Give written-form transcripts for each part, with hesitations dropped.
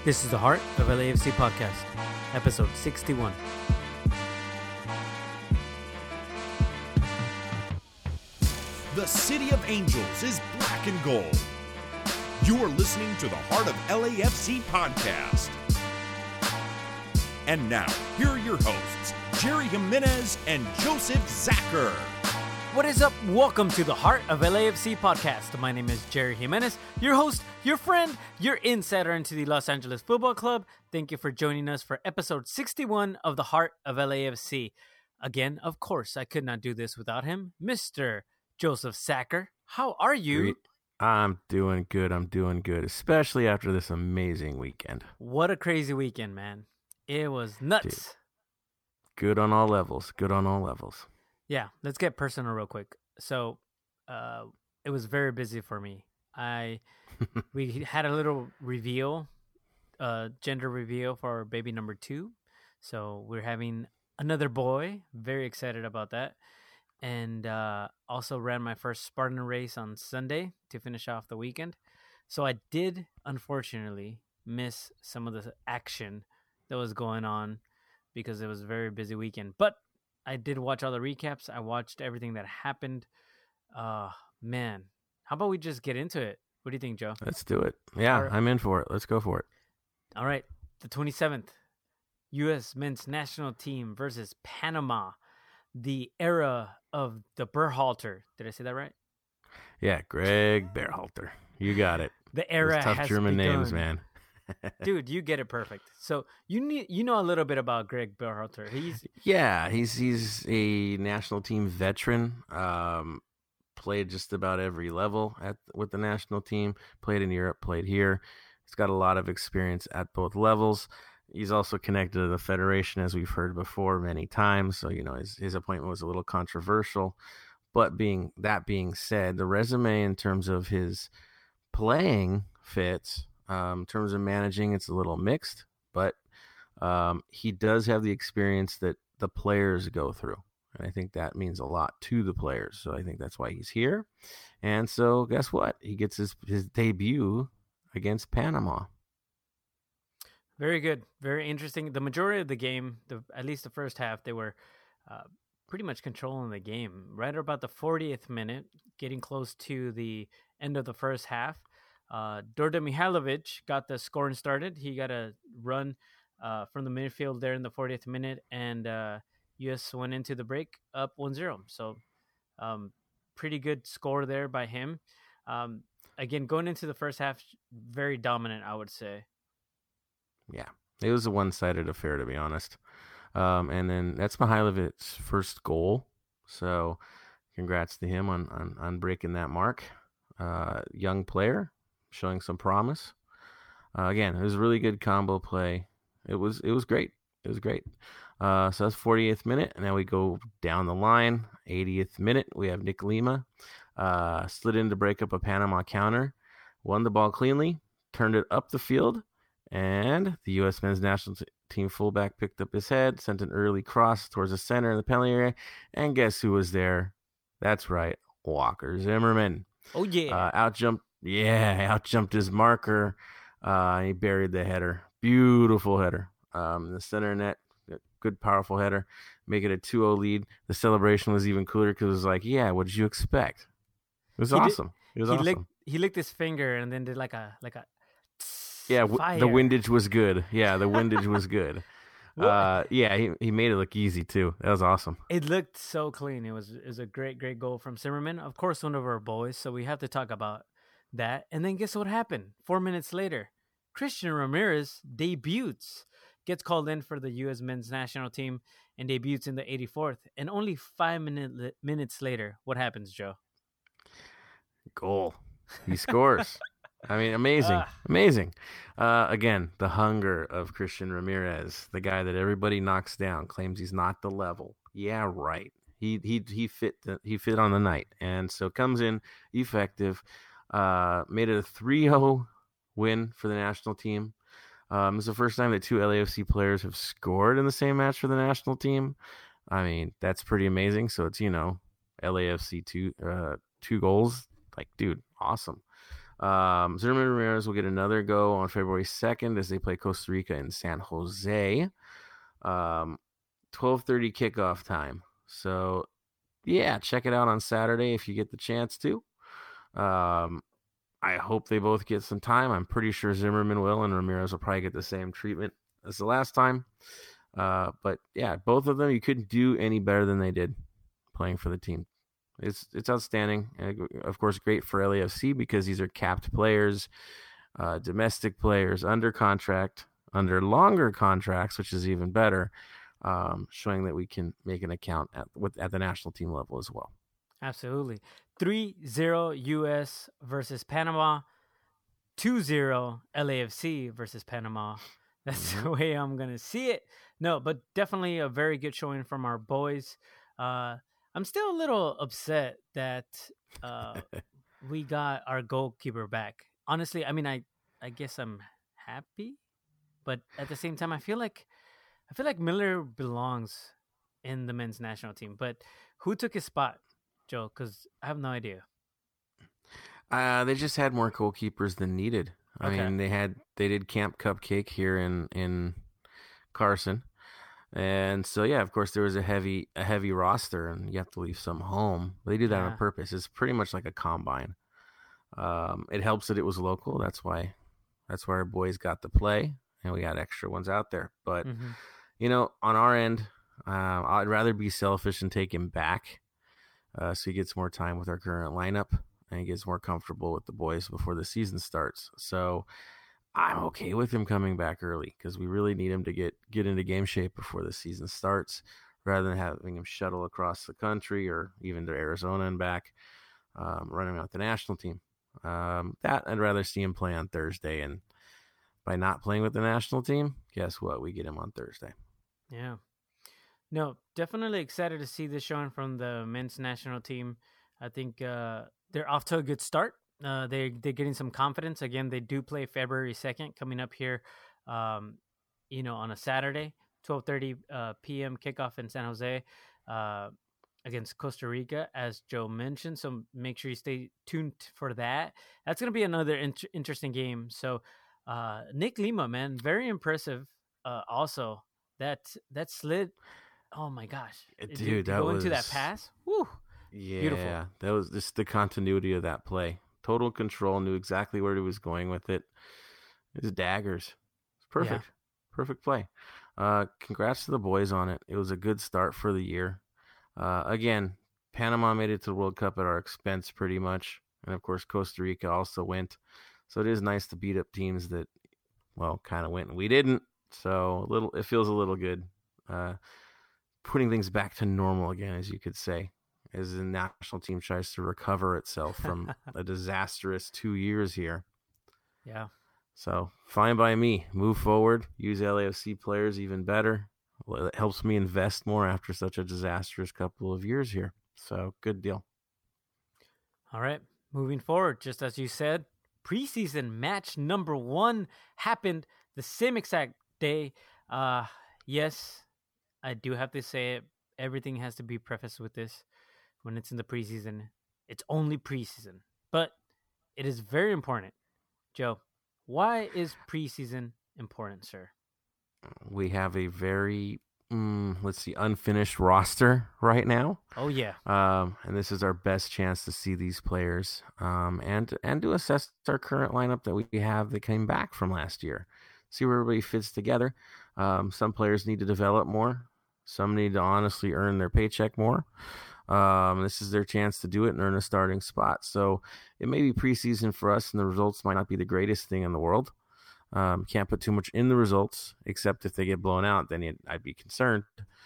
This is the Heart of LAFC podcast, episode 61. The City of Angels is black and gold. You are listening to the Heart of LAFC podcast. And now, here are your hosts, Jerry Jimenez and Joseph Zacher. What is up? Welcome to the Heart of LAFC podcast. My name is Jerry Jimenez, your host, your friend, your insider into the Los Angeles Football Club. Thank you for joining us for episode 61 of the Heart of LAFC. Again, of course, I could not do this without him, Mr. Joseph Zacher. How are you? Great. I'm doing good, especially after this amazing weekend. What a crazy weekend, man. It was nuts. Dude. Good on all levels. Yeah, let's get personal real quick. So, it was very busy for me. We had a little reveal, gender reveal for our baby number 2. So we're having another boy. Very excited about that. And also ran my first Spartan race on Sunday to finish off the weekend. So I did, unfortunately, miss some of the action that was going on because it was a very busy weekend. But I did watch all the recaps. I watched everything that happened. Man, how about we just get into it? What do you think, Joe? Let's do it. Yeah, Right. I'm in for it. Let's go for it. All right, the 27th, U.S. men's national team versus Panama. The era of the Berhalter. Did I say that right? Yeah, Greg Berhalter. You got it. The era Those tough has German begun. names, man. Dude, you get it perfect. So you know a little bit about Greg Berhalter. He's a national team veteran. Played just about every level with the national team. Played in Europe, played here. He's got a lot of experience at both levels. He's also connected to the Federation, as we've heard before many times. So, his appointment was a little controversial. But being said, the resume in terms of his playing fits. In terms of managing, it's a little mixed. But he does have the experience that the players go through. And I think that means a lot to the players. So I think that's why he's here. And so guess what? He gets his debut against Panama. Very good. Very interesting. The majority of the game, at least the first half, they were pretty much controlling the game. Right about the 40th minute, getting close to the end of the first half, Dorda Mihailovic got the scoring started. He got a run from the midfield there in the 40th minute, and U.S. went into the break up 1-0. So pretty good score there by him. Again, going into the first half, very dominant, I would say. Yeah, it was a one-sided affair, to be honest. And then that's Mihailovic's first goal. So congrats to him on breaking that mark. Young player, showing some promise. Again, it was a really good combo play. It was great. It was great. So that's 48th minute, and now we go down the line. 80th minute, we have Nick Lima slid in to break up a Panama counter, won the ball cleanly, turned it up the field, and the U.S. men's national team fullback picked up his head, sent an early cross towards the center of the penalty area, and guess who was there? That's right, Walker Zimmerman. Oh, yeah. Outjumped his marker. He buried the header. Beautiful header. The center net, good, powerful header. Make it a 2-0 lead. The celebration was even cooler because it was like, yeah, what did you expect? It was awesome. He licked his finger and then did like a yeah, fire. The windage was good. Yeah, the windage was good. He made it look easy too. That was awesome. It looked so clean. It was a great goal from Zimmerman. Of course, one of our boys, so we have to talk about that. And then guess what happened? 4 minutes later, Christian Ramirez debuts, gets called in for the U.S. men's national team, and debuts in the 84th. And only 5 minutes later, what happens, Joe? Goal. He scores. I mean, amazing. Again, the hunger of Christian Ramirez, the guy that everybody knocks down, claims he's not the level. Yeah, right. He fit on the night, and so comes in effective. Made it a 3-0 win for the national team. It's the first time that 2 LAFC players have scored in the same match for the national team. I mean, that's pretty amazing. So it's LAFC two goals. Like, dude, awesome. Zimmerman Ramirez will get another go on February 2nd as they play Costa Rica in San Jose. 12:30 kickoff time. So, yeah, check it out on Saturday if you get the chance to. I hope they both get some time. I'm pretty sure Zimmerman will, and Ramirez will probably get the same treatment as the last time. But, yeah, both of them, you couldn't do any better than they did playing for the team. It's outstanding. And of course, great for LAFC because these are capped players, domestic players under contract, under longer contracts, which is even better, showing that we can make an account at the national team level as well. Absolutely. 3-0 U.S. versus Panama, 2-0 LAFC versus Panama. That's the way I'm going to see it. No, but definitely a very good showing from our boys. I'm still a little upset that we got our goalkeeper back. Honestly, I mean, I guess I'm happy, but at the same time, I feel like Miller belongs in the men's national team. But who took his spot, Joe? Because I have no idea. They just had more goalkeepers than needed. I mean, they did Camp Cupcake here in Carson. And so, yeah, of course, there was a heavy roster, and you have to leave some home. But they do that on purpose. It's pretty much like a combine. It helps that it was local. That's why our boys got to play, and we got extra ones out there. But, you know, on our end, I'd rather be selfish and take him back so he gets more time with our current lineup and he gets more comfortable with the boys before the season starts. So I'm okay with him coming back early because we really need him to get into game shape before the season starts, rather than having him shuttle across the country or even to Arizona and back, running out the national team. That I'd rather see him play on Thursday, and by not playing with the national team, guess what? We get him on Thursday. Yeah. No, definitely excited to see this showing from the men's national team. I think they're off to a good start. They're getting some confidence. Again, they do play February 2nd coming up here, on a Saturday, 12:30 p.m. kickoff in San Jose against Costa Rica, as Joe mentioned. So make sure you stay tuned for that. That's going to be another interesting game. So Nick Lima, man, very impressive. Also, that slid. Oh my gosh, dude, that go was into that pass. Woo, yeah, beautiful. That was just the continuity of that play. Total control, knew exactly where he was going with it. His daggers. It's perfect. Yeah. Perfect play. Congrats to the boys on it. It was a good start for the year. Again, Panama made it to the World Cup at our expense pretty much. And of course, Costa Rica also went. So it is nice to beat up teams that, well, kind of went and we didn't. So it feels a little good. Putting things back to normal again, as you could say, as the national team tries to recover itself from a disastrous 2 years here. Yeah. So fine by me. Move forward. Use LAFC players even better. Well, it helps me invest more after such a disastrous couple of years here. So good deal. All right. Moving forward, just as you said, preseason match number 1 happened the same exact day. Yes, I do have to say it. Everything has to be prefaced with this. When it's in the preseason, it's only preseason, but it is very important. Joe, why is preseason important, sir? We have a very, unfinished roster right now. Oh yeah. And this is our best chance to see these players, and to assess our current lineup that we have that came back from last year. See where everybody fits together. Some players need to develop more. Some need to honestly earn their paycheck more. This is their chance to do it and earn a starting spot. So it may be preseason for us, and the results might not be the greatest thing in the world. Can't put too much in the results, except if they get blown out, then I'd be concerned.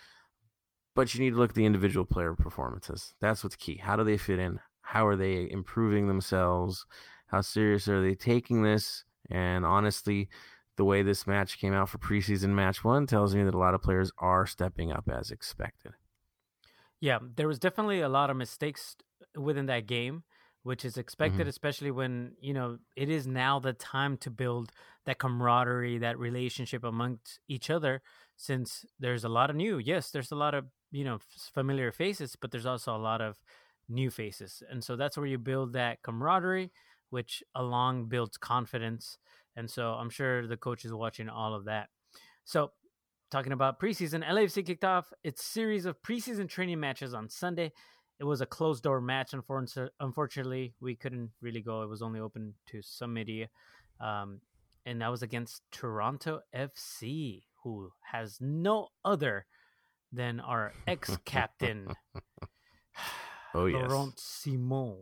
But you need to look at the individual player performances. That's what's key. How do they fit in? How are they improving themselves? How serious are they taking this? And honestly, the way this match came out for preseason match 1 tells me that a lot of players are stepping up as expected. Yeah, there was definitely a lot of mistakes within that game, which is expected, especially when, it is now the time to build that camaraderie, that relationship amongst each other, since there's a lot of new. Yes, there's a lot of, familiar faces, but there's also a lot of new faces. And so that's where you build that camaraderie, which along builds confidence. And so I'm sure the coach is watching all of that. So talking about preseason, LAFC kicked off its series of preseason training matches on Sunday. It was a closed-door match. Unfortunately, we couldn't really go. It was only open to some media. And that was against Toronto FC, who has no other than our ex-captain, Laurent Simon.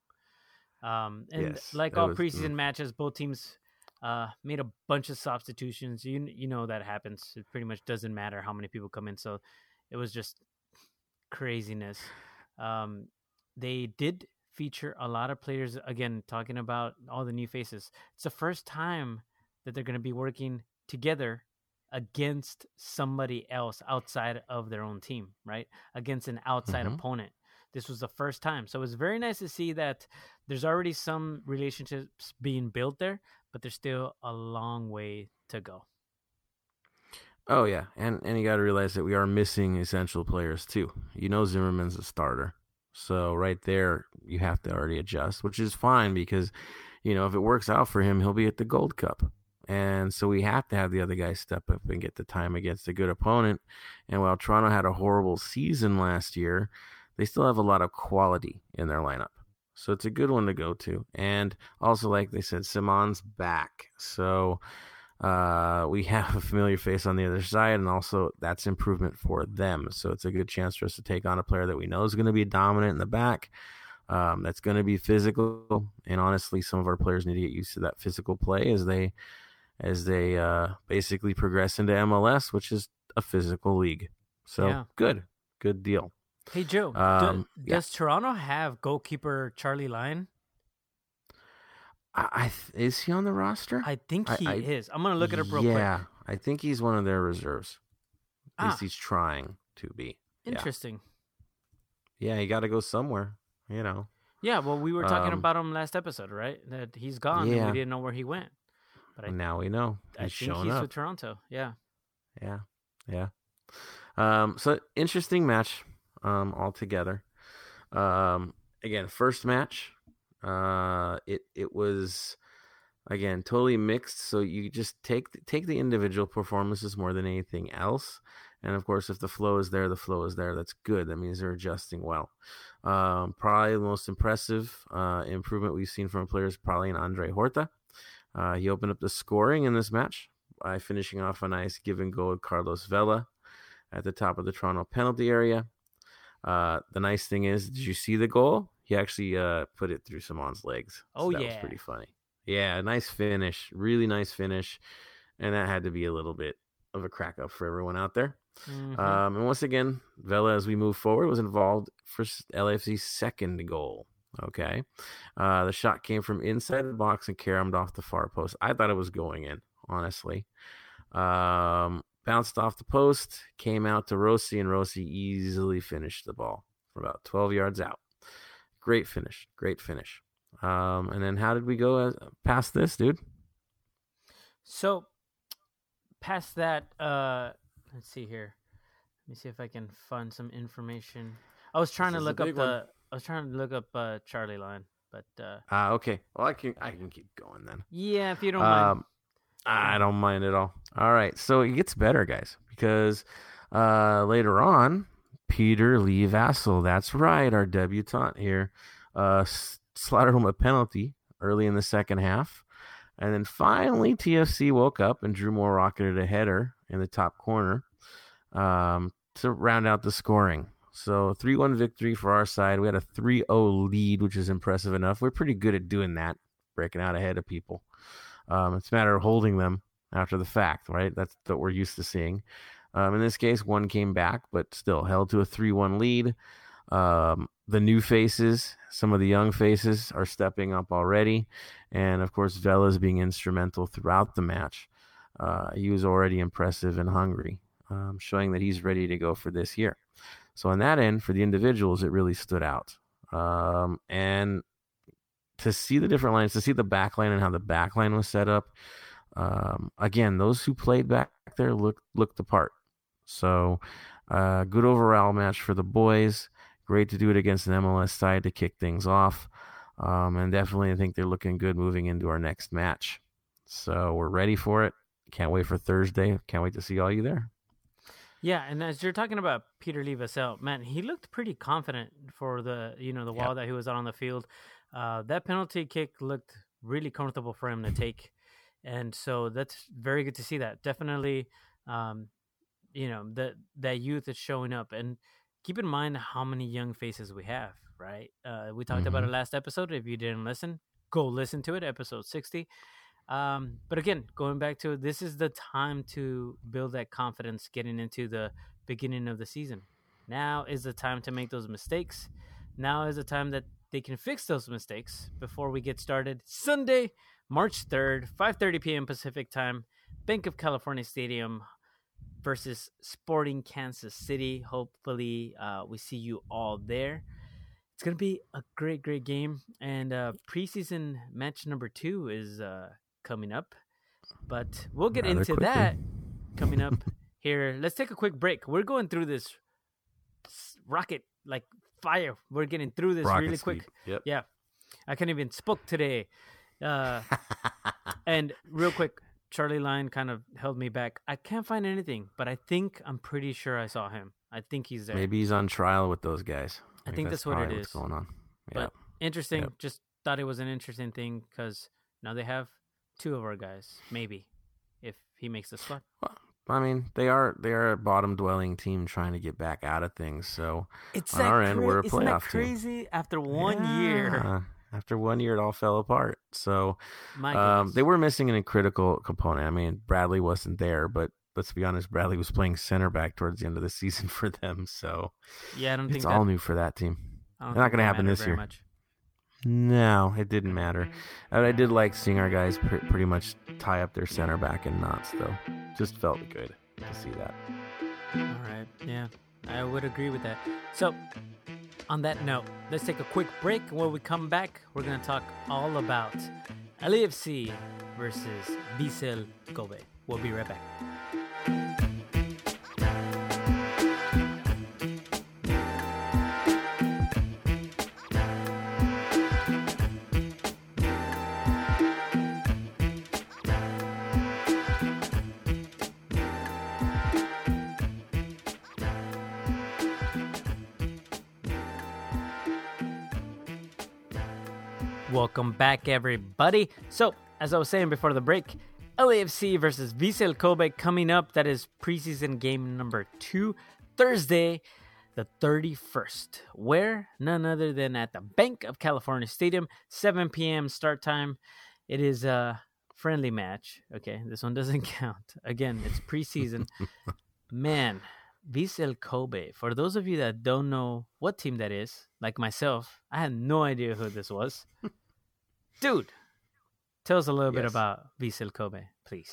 Like all preseason matches, both teams made a bunch of substitutions. You know that happens. It pretty much doesn't matter how many people come in. So it was just craziness. They did feature a lot of players, again, talking about all the new faces. It's the first time that they're going to be working together against somebody else outside of their own team, right? Against an outside opponent. This was the first time. So it was very nice to see that there's already some relationships being built there, but there's still a long way to go. Oh, yeah. And you got to realize that we are missing essential players, too. Zimmerman's a starter. So right there, you have to already adjust, which is fine because, if it works out for him, he'll be at the Gold Cup. And so we have to have the other guys step up and get the time against a good opponent. And while Toronto had a horrible season last year, they still have a lot of quality in their lineup. So it's a good one to go to. And also, like they said, Simon's back. So we have a familiar face on the other side, and also that's improvement for them. So it's a good chance for us to take on a player that we know is going to be dominant in the back, that's going to be physical. And honestly, some of our players need to get used to that physical play as they basically progress into MLS, which is a physical league. So good deal. Hey, Joe, does Toronto have goalkeeper Charlie Lyon? Is he on the roster? I think he is. I'm going to look it up real quick. Yeah, I think he's one of their reserves. At least he's trying to be. Interesting. Yeah, he got to go somewhere, Yeah, well, we were talking about him last episode, right? That he's gone and we didn't know where he went. But now we know. I think he's with Toronto. Yeah. Yeah. So interesting match altogether. Again, first match. It was again totally mixed. So you just take the individual performances more than anything else. And of course, if the flow is there, That's good. That means they're adjusting well. Probably the most impressive improvement we've seen from players probably in Andre Horta. He opened up the scoring in this match by finishing off a nice give and go with Carlos Vela at the top of the Toronto penalty area. The nice thing is, did you see the goal? He actually put it through Simon's legs. So that was pretty funny. Yeah, nice finish. Really nice finish. And that had to be a little bit of a crack up for everyone out there. Mm-hmm. And once again, Vela, as we move forward, was involved for LAFC's second goal. Okay. The shot came from inside the box and caromed off the far post. I thought it was going in, honestly. Bounced off the post, came out to Rossi, and Rossi easily finished the ball from about 12 yards out. Great finish. And then how did we go past this, dude? So, past that, let's see here. Let me see if I can find some information. I was trying to look up Charlie Lyon, but okay. Well, I can keep going then. Yeah, if you don't mind. I don't mind at all. All right, so it gets better, guys, because later on, Peter Lee Vassell, that's right, our debutant here, slotted home a penalty early in the second half. And then finally, TFC woke up and Drew Moore rocketed a header in the top corner to round out the scoring. So 3-1 victory for our side. We had a 3-0 lead, which is impressive enough. We're pretty good at doing that, breaking out ahead of people. It's a matter of holding them after the fact, right? That's what we're used to seeing. In this case, one came back, but still held to a 3-1 lead. The new faces, some of the young faces are stepping up already. And, of course, Vela's being instrumental throughout the match. He was already impressive and hungry, showing that he's ready to go for this year. So on that end, for the individuals, it really stood out. And to see the different lines, to see the back line and how the back line was set up, again, those who played back there looked the part. So good overall match for the boys. Great to do it against an MLS side to kick things off. And definitely I think they're looking good moving into our next match. So we're ready for it. Can't wait for Thursday. Can't wait to see all you there. Yeah, and as you're talking about Peter Lee Vassell, man, he looked pretty confident for the while that he was out on the field. That penalty kick looked really comfortable for him to take, and so that's very good to see. That definitely, that youth is showing up. And keep in mind how many young faces we have. Right, we talked about it last episode. If you didn't listen, go listen to it, episode 60. But again, going back to this is the time to build that confidence getting into the beginning of the season. Now is the time to make those mistakes. Now is the time that they can fix those mistakes before we get started. Sunday, March 3rd, 5:30 p.m. Pacific time, Bank of California Stadium versus Sporting Kansas City. Hopefully, we see you all there. It's going to be a great, great game. And preseason match number 2 is coming up. But we'll get into that coming up here. Let's take a quick break. We're going through this rocket like fire. We're getting through this really quick. Yep. Yeah. I can't even speak today. And real quick, Charlie Line kind of held me back. I can't find anything, but I'm pretty sure I saw him. I think he's there. Maybe he's on trial with those guys. I think that's what it is. What's going on? But interesting. Just thought it was an interesting thing because now they have 2 of our guys. Maybe if he makes the squad. Well, I mean, they are a bottom dwelling team trying to get back out of things. So on our end, we're a playoff team. Isn't that crazy? After 1 year. After 1 year, it all fell apart. So My they were missing a critical component. I mean, Bradley wasn't there, but let's be honest, Bradley was playing center back towards the end of the season for them. So yeah, I don't think it's all new for that team. It's not going to happen this year. Much. No, it didn't matter. I did like seeing our guys pretty much tie up their center back in knots, though. Just felt good to see that. All right. Yeah, I would agree with that. So, on that note, let's take a quick break. When we come back, we're going to talk all about LAFC versus Vissel Kobe. We'll be right back. Welcome back, everybody. So, as I was saying before the break, LAFC versus Vissel Kobe coming up. That is preseason game number 2, Thursday, the 31st. Where? None other than at the Bank of California Stadium, 7 p.m. start time. It is a friendly match. Okay, this one doesn't count. Again, it's preseason. Man, Vissel Kobe. For those of you that don't know what team that is, like myself, I had no idea who this was. Dude, tell us a little bit about Vissel Kobe, please.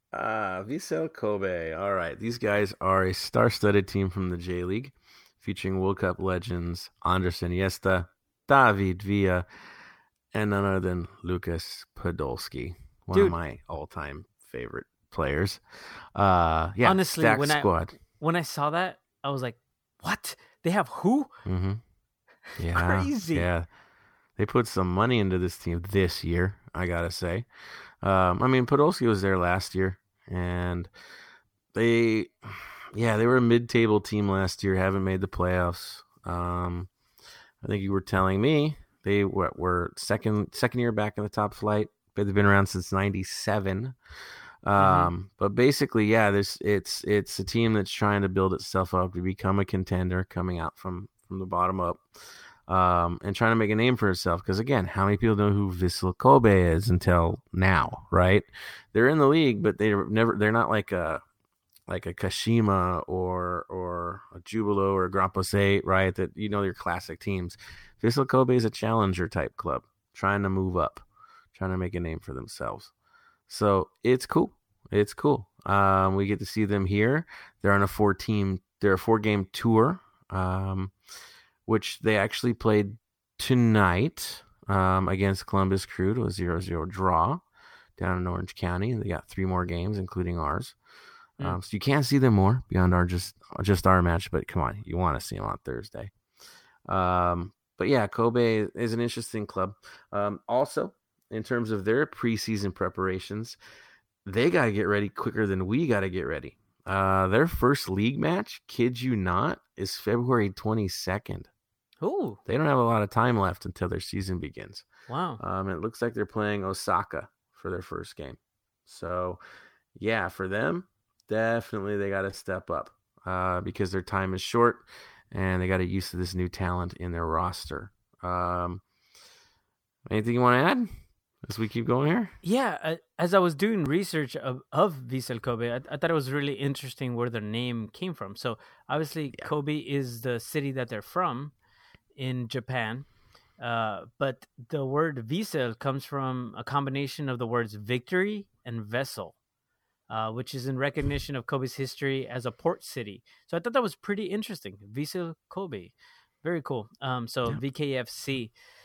Vissel Kobe. All right. These guys are a star-studded team from the J-League, featuring World Cup legends Andres Iniesta, David Villa, and none other than Lucas Podolski, one of my all-time favorite players. Honestly, squad. When I saw that, I was like, what? They have who? Mm-hmm. Yeah, crazy. Yeah. They put some money into this team this year, I got to say. I mean, Podolski was there last year, and they were a mid-table team last year, haven't made the playoffs. I think you were telling me they were second year back in the top flight, but they've been around since 97. But basically, it's a team that's trying to build itself up to become a contender, coming out from the bottom up, and trying to make a name for itself. Because again, how many people know who Vissel Kobe is until now, right? They're in the league, but they're not like a Kashima or a Jubilo or a Grand Posse, right? That they're classic teams. Vissel Kobe is a challenger type club, trying to move up, trying to make a name for themselves. So it's cool. It's cool. We get to see them here. They're on a 4-game tour, which they actually played tonight against Columbus Crew to a 0-0 draw down in Orange County. They got 3 more games, including ours. So you can't see them more beyond our just our match, but come on, you want to see them on Thursday. but yeah, Kobe is an interesting club. Also, in terms of their preseason preparations, they got to get ready quicker than we got to get ready. Their first league match, kid you not, is February 22nd. Ooh, They don't have a lot of time left until their season begins. wow. It looks like they're playing Osaka for their first game. So, yeah, for them, definitely they got to step up because their time is short and they got to use to this new talent in their roster. Anything you want to add as we keep going here? Yeah, as I was doing research of Vissel Kobe, I thought it was really interesting where their name came from. So obviously, Kobe is the city that they're from in Japan. But the word Vissel comes from a combination of the words victory and vessel, which is in recognition of Kobe's history as a port city. So I thought that was pretty interesting. Vissel Kobe. Very cool. So VKFC.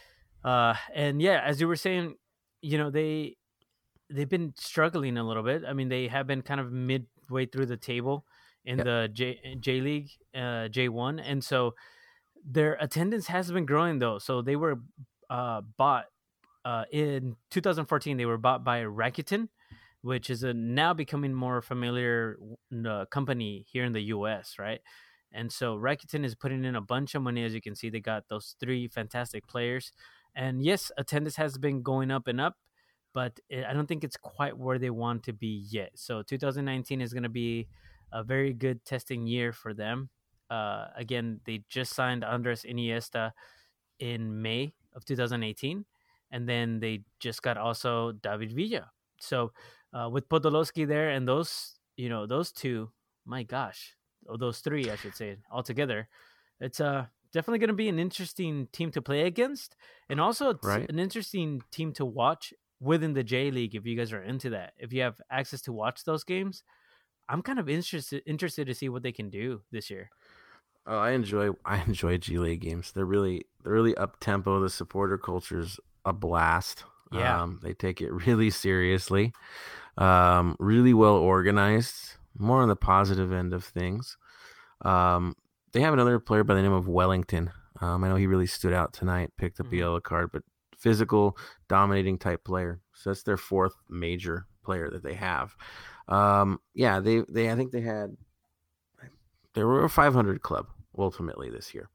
And yeah, as you were saying, they've been struggling a little bit. I mean, they have been kind of midway through the table in the J League, J1, and so their attendance has been growing though. So they were bought in 2014. They were bought by Rakuten, which is a now becoming more familiar company here in the U.S. Right, and so Rakuten is putting in a bunch of money. As you can see, they got those 3 fantastic players. And yes, attendance has been going up and up, but I don't think it's quite where they want to be yet. So 2019 is going to be a very good testing year for them. Again, they just signed Andres Iniesta in May of 2018, and then they just got also David Villa. So with Podolski there and those 2, my gosh, those 3, I should say, altogether, it's definitely going to be an interesting team to play against, and also an interesting team to watch within the J League. If you guys are into that, if you have access to watch those games, I'm kind of interested to see what they can do this year. Oh, I enjoy G League games. They're really up tempo. The supporter culture's a blast. Yeah, they take it really seriously. Really well organized. More on the positive end of things. They have another player by the name of Wellington. I know he really stood out tonight, picked up a yellow card, but physical, dominating type player. So that's their 4th major player that they have. I think they were a 500 club ultimately this year.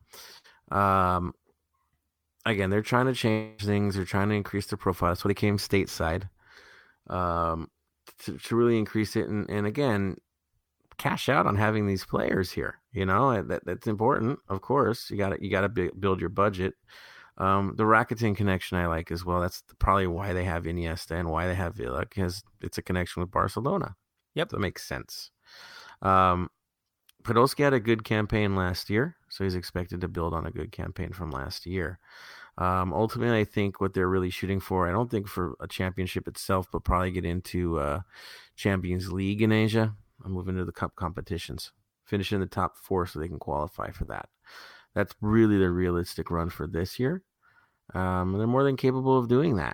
Again, they're trying to change things. They're trying to increase their profile. That's why they came stateside to really increase it. And again, cash out on having these players here. That's important. Of course, you got to build your budget. The Rakuten connection I like as well. That's probably why they have Iniesta and why they have Villa, because it's a connection with Barcelona. Yep, that makes sense. Podolski had a good campaign last year, so he's expected to build on a good campaign from last year. Ultimately, I think what they're really shooting for, I don't think for a championship itself, but probably get into Champions League in Asia. I'm moving to the cup competitions, finish in the top 4 so they can qualify for that. That's really the realistic run for this year. They're more than capable of doing that.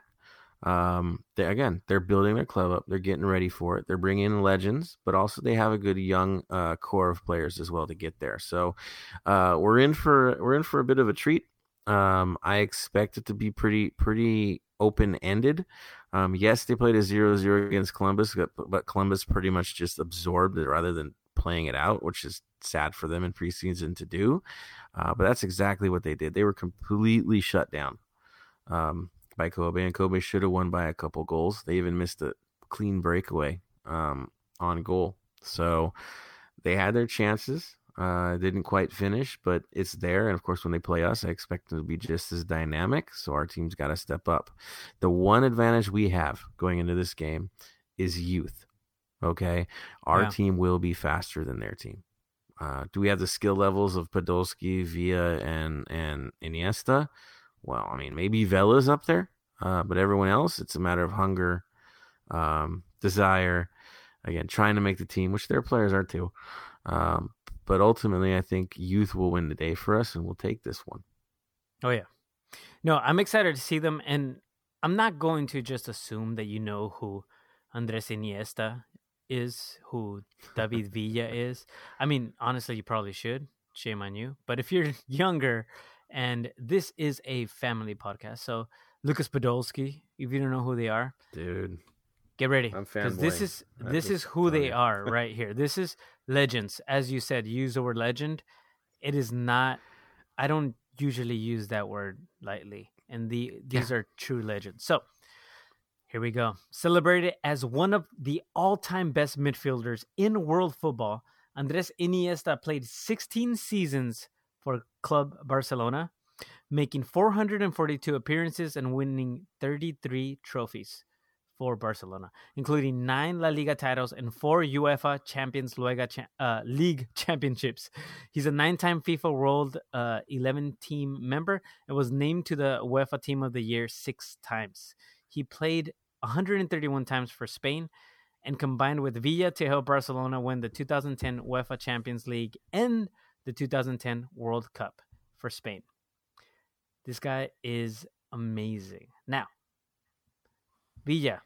They're building their club up. They're getting ready for it. They're bringing in legends, but also they have a good young core of players as well to get there. So we're in for a bit of a treat. I expect it to be pretty open-ended. Yes, they played a 0-0 against Columbus, but Columbus pretty much just absorbed it rather than playing it out, which is sad for them in preseason to do. But that's exactly what they did. They were completely shut down by Kobe, and Kobe should have won by a couple goals. They even missed a clean breakaway on goal. So they had their chances. Didn't quite finish, but it's there. And of course, when they play us, I expect them to be just as dynamic. So our team's got to step up. The one advantage we have going into this game is youth. Okay, our team will be faster than their team. Do we have the skill levels of Podolski, Villa, and Iniesta? Well, I mean, maybe Vela's up there, but everyone else, it's a matter of hunger, desire. Again, trying to make the team, which their players are too. But ultimately, I think youth will win the day for us, and we'll take this one. Oh, yeah. No, I'm excited to see them, and I'm not going to just assume that you know who Andres Iniesta is, who David Villa is. I mean, honestly, you probably should. Shame on you. But if you're younger And this is a family podcast. So Lucas Podolski, if you don't know who they are, dude, get ready. I'm Because fanboying. this is who they are right here. This is legends. As you said, you use the word legend. It is not, I don't usually use that word lightly. And these are true legends. So here we go. Celebrated as one of the all-time best midfielders in world football, Andres Iniesta played 16 seasons for Club Barcelona, making 442 appearances and winning 33 trophies for Barcelona, including 9 La Liga titles and 4 UEFA Champions League championships. He's a 9-time FIFA World 11 team member and was named to the UEFA Team of the Year 6 times. He played 131 times for Spain and combined with Villa to help Barcelona win the 2010 UEFA Champions League and the 2010 World Cup for Spain. This guy is amazing. Now, Villa,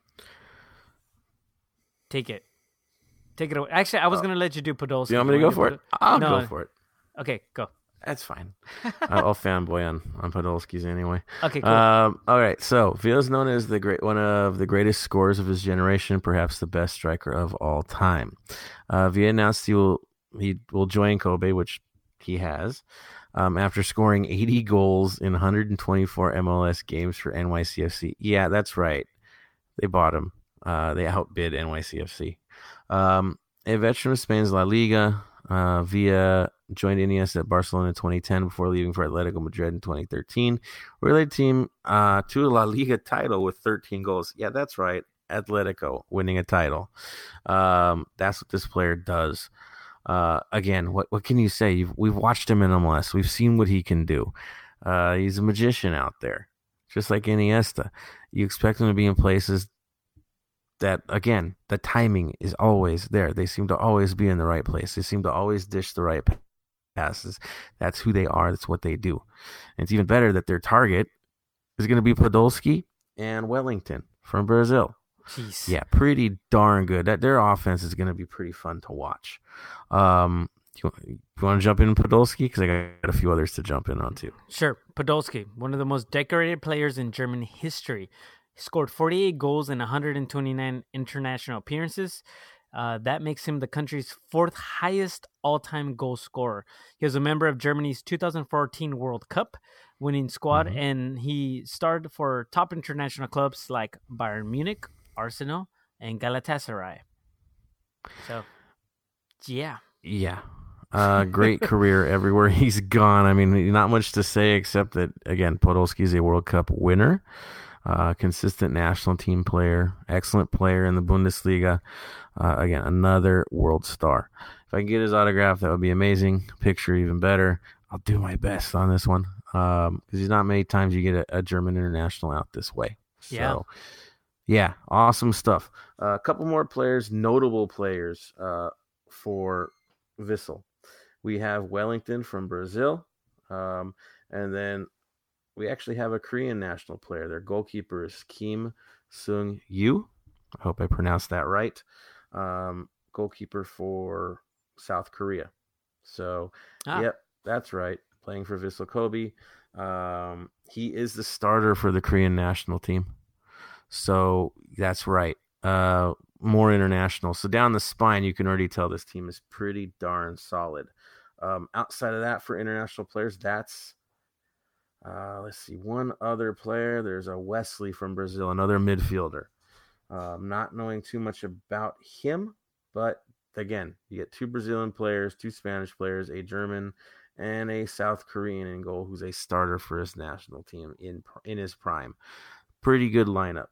take it away. Actually, I was going to let you do Podolski. Do you want me to go for it? I'll go for it. Okay, go. That's fine. I'll fanboy on Podolski's anyway. Okay, cool. All right. So Villa's known as one of the greatest scorers of his generation, perhaps the best striker of all time. Villa announced he will join Kobe, which he has, after scoring 80 goals in 124 MLS games for NYCFC. Yeah, that's right. They bought him. They outbid NYCFC. A veteran of Spain's La Liga, Villa joined Iniesta at Barcelona in 2010 before leaving for Atletico Madrid in 2013, where he led the team to a La Liga title with 13 goals. Yeah, that's right. Atletico winning a title. That's what this player does. Again, what can you say? We've watched him in MLS. We've seen what he can do. He's a magician out there, just like Iniesta. You expect him to be in places that, again, the timing is always there. They seem to always be in the right place. They seem to always dish the right passes. That's who they are. That's what they do. And it's even better that their target is going to be Podolski and Wellington from Brazil. Jeez. Yeah, pretty darn good. Their offense is going to be pretty fun to watch. You want to jump in Podolski? Because I got a few others to jump in on too. Sure. Podolski, one of the most decorated players in German history. He scored 48 goals in 129 international appearances. That makes him the country's 4th highest all-time goal scorer. He was a member of Germany's 2014 World Cup winning squad, and he starred for top international clubs like Bayern Munich, Arsenal, and Galatasaray. So, yeah. Yeah. Great career everywhere he's gone. I mean, not much to say except that, again, Podolski's a World Cup winner. Consistent national team player, excellent player in the Bundesliga. Again, another world star. If I can get his autograph, that would be amazing. Picture even better. I'll do my best on this one because he's not many times you get a German international out this way. So, yeah, awesome stuff. A couple more players, notable players for Vissel. We have Wellington from Brazil, and then we actually have a Korean national player. Their goalkeeper is Kim Sung-yu. I hope I pronounced that right. Goalkeeper for South Korea. So, Yep, that's right. Playing for Vissel Kobe. He is the starter for the Korean national team. So, that's right. More international. So, down the spine, you can already tell this team is pretty darn solid. Outside of that, for international players, that's let's see, one other player. There's a Wesley from Brazil, another midfielder. Not knowing too much about him, but again, you get 2 Brazilian players, 2 Spanish players, a German, and a South Korean in goal who's a starter for his national team in his prime. Pretty good lineup.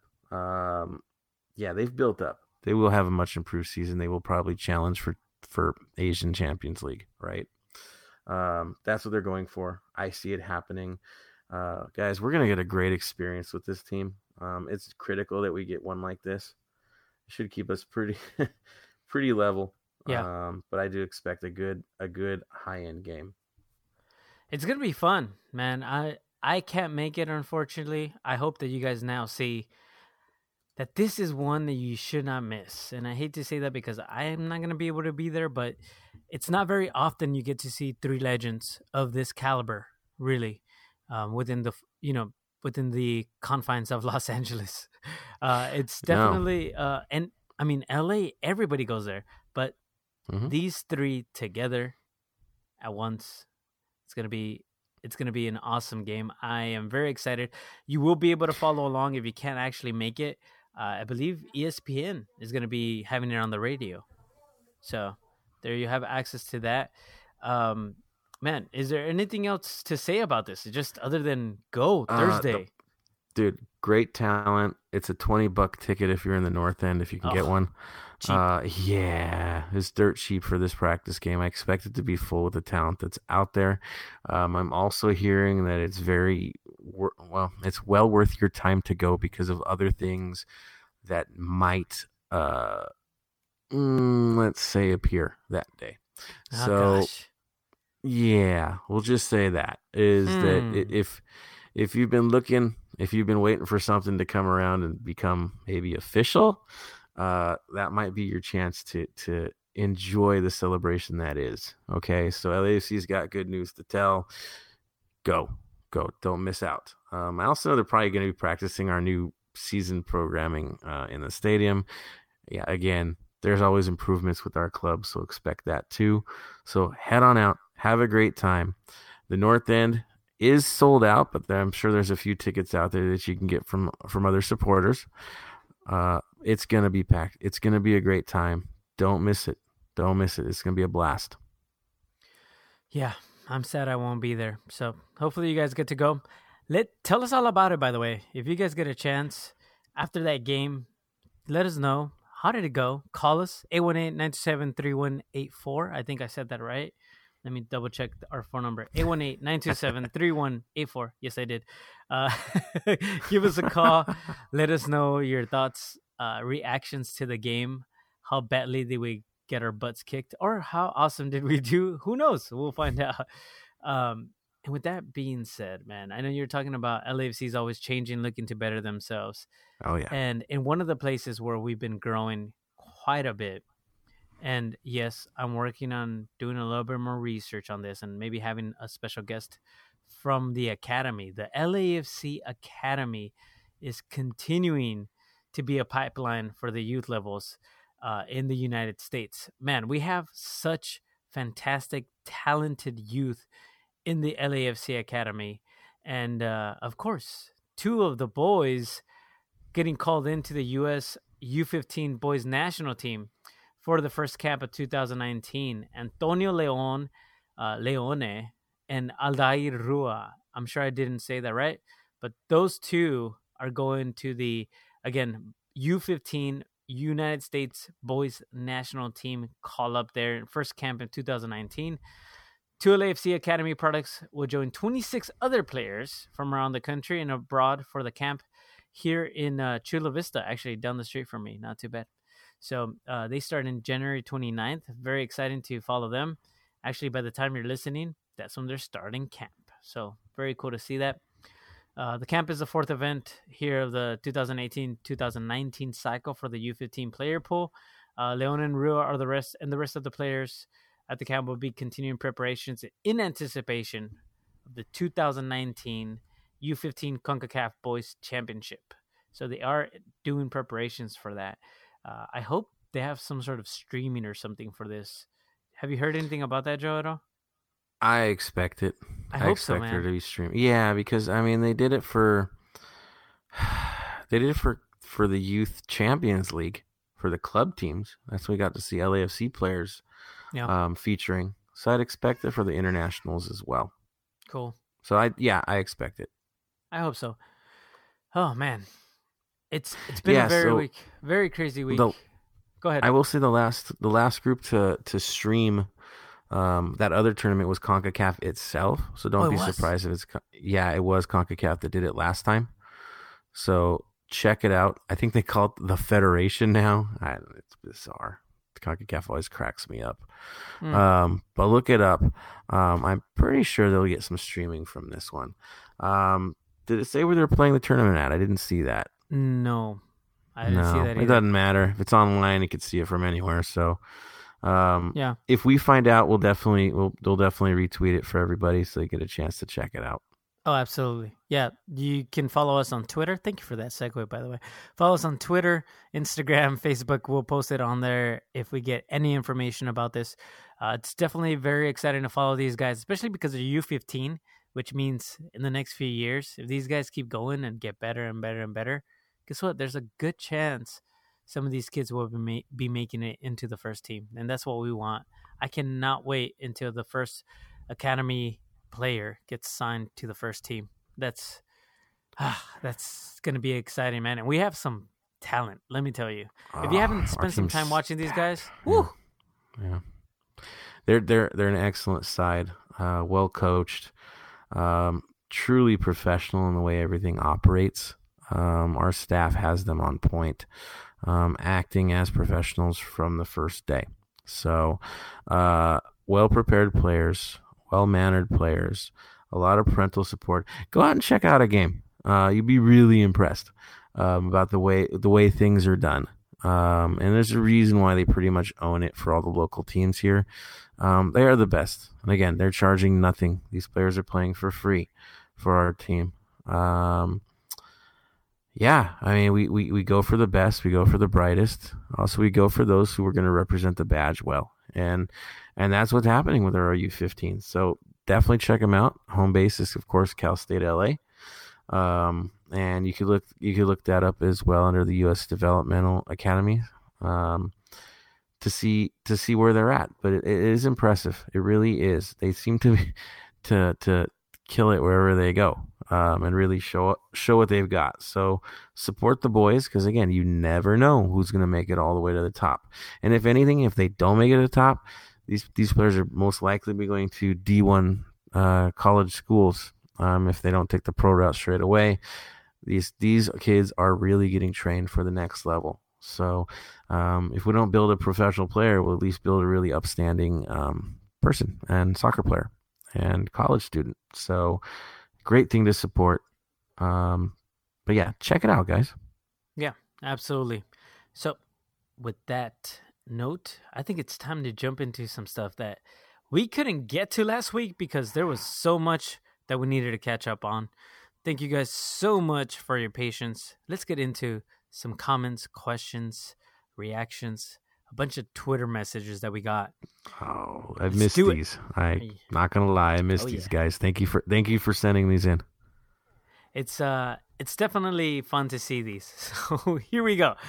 Yeah, they've built up. They will have a much improved season. They will probably challenge for Asian Champions League, right? That's what they're going for. I see it happening. Guys, we're going to get a great experience with this team. It's critical that we get one like this. It should keep us pretty pretty level. Yeah. But I do expect a good high-end game. It's going to be fun, man. I can't make it, unfortunately. I hope that you guys now see that this is one that you should not miss. And I hate to say that because I am not going to be able to be there, but it's not very often you get to see 3 legends of this caliber, really. within the within the confines of Los Angeles. It's No. definitely and I mean LA. Everybody goes there, but Mhm. these three together at once, it's gonna be an awesome game. I am very excited. You will be able to follow along if you can't actually make it. I believe ESPN is going to be having it on the radio. So there you have access to that. Man, is there anything else to say about this? Just other than go Thursday. Dude, great talent. It's a $20 ticket if you're in the North End, if you can get one. Cheap. Yeah, it's dirt cheap for this practice game. I expect it to be full with the talent that's out there. I'm also hearing that it's it's well worth your time to go because of other things that might, let's say, appear that day. Oh, So, gosh. yeah, we'll just say that is that if you've been looking, if you've been waiting for something to come around and become maybe official, that might be your chance to enjoy the celebration that is. Okay, so LAFC's got good news to tell. Go, don't miss out. I also know they're probably going to be practicing our new season programming in the stadium. Yeah, again, there's always improvements with our club, so expect that too. So head on out, have a great time. The North End is sold out, but I'm sure there's a few tickets out there that you can get from other supporters. It's going to be packed. It's going to be a great time. Don't miss it. It's going to be a blast. Yeah, I'm sad I won't be there. So hopefully you guys get to go. Tell us all about it, by the way. If you guys get a chance after that game, let us know. How did it go? Call us, 818-927-3184. I think I said that right. Let me double check our phone number, 818-927-3184. Yes, I did. Give us a call. Let us know your thoughts, reactions to the game. How badly did we get our butts kicked? Or how awesome did we do? Who knows? We'll find out. And with that being said, man, I know you're talking about LAFC is always changing, looking to better themselves. Oh, yeah. And in one of the places where we've been growing quite a bit, and yes, I'm working on doing a little bit more research on this and maybe having a special guest from the academy. The LAFC Academy is continuing to be a pipeline for the youth levels in the United States. Man, we have such fantastic, talented youth in the LAFC Academy. And of course, two of the boys getting called into the U.S. U15 boys national team for the first camp of 2019. Antonio Leone, and Aldair Rua. I'm sure I didn't say that right, but those two are going to the, again, U15 United States boys national team call up there. First camp in 2019. Two LAFC Academy products will join 26 other players from around the country and abroad for the camp here in Chula Vista, actually down the street from me. Not too bad. So they start in January 29th. Very exciting to follow them. Actually, by the time you're listening, that's when they're starting camp. So very cool to see that. The camp is the fourth event here of the 2018-2019 cycle for the U15 player pool. Leon and Rua are the rest of the players at the camp will be continuing preparations in anticipation of the 2019 U15 CONCACAF Boys Championship. So they are doing preparations for that. I hope they have some sort of streaming or something for this. Have you heard anything about that, Joe, at all? I expect it. I hope expect so, man. there to be streaming. Yeah, because I mean they did it for the Youth Champions League for the club teams. That's when we got to see LAFC players featuring. So I'd expect it for the internationals as well. Cool. So I expect it. I hope so. Oh man, it's been a very crazy week. Go ahead. I will say the last group to stream that other tournament was CONCACAF itself. So don't be surprised if it was CONCACAF that did it last time. So check it out. I think they call it the Federation now. It's bizarre. CONCACAF always cracks me up. But look it up. I'm pretty sure they'll get some streaming from this one. Did it say where they're playing the tournament at? I didn't see that. No, I didn't see that either. It doesn't matter. If it's online, you can see it from anywhere. So, yeah. If we find out, they'll definitely retweet it for everybody so they get a chance to check it out. Oh, absolutely. Yeah, you can follow us on Twitter. Thank you for that segue, by the way. Follow us on Twitter, Instagram, Facebook. We'll post it on there if we get any information about this. It's definitely very exciting to follow these guys, especially because they're U15, which means in the next few years, if these guys keep going and get better and better and better, guess what? There's a good chance some of these kids will be making it into the first team, and that's what we want. I cannot wait until the first academy player gets signed to the first team. That's going to be exciting, man. And we have some talent, let me tell you. If you haven't spent some time watching these guys, woo. Yeah. They're an excellent side, well coached, truly professional in the way everything operates. Our staff has them on point, acting as professionals from the first day. So, well-prepared players, well-mannered players, a lot of parental support. Go out and check out a game. You'd be really impressed about the way things are done. And there's a reason why they pretty much own it for all the local teams here. They are the best. And again, they're charging nothing. These players are playing for free for our team. Yeah, I mean, we go for the best. We go for the brightest. Also, we go for those who are going to represent the badge well. And that's what's happening with our U15. So definitely check them out. Home base is, of course, Cal State LA. And you could look that up as well under the U.S. Developmental Academy to see where they're at. But it is impressive. It really is. They seem to kill it wherever they go, and really show what they've got. So support the boys, because again, you never know who's going to make it all the way to the top. And if anything, if they don't make it to the top, these players are most likely be going to D1 college schools. If they don't take the pro route straight away, these kids are really getting trained for the next level. So if we don't build a professional player, we'll at least build a really upstanding person and soccer player and college student. So great thing to support. But yeah, check it out, guys. Yeah, absolutely. So with that note, I think it's time to jump into some stuff that we couldn't get to last week because there was so much that we needed to catch up on. Thank you guys so much for your patience. Let's get into some comments, questions, reactions, a bunch of Twitter messages that we got. Oh, I've missed these. I'm not gonna lie, I missed these guys. Thank you for sending these in. It's definitely fun to see these. So here we go.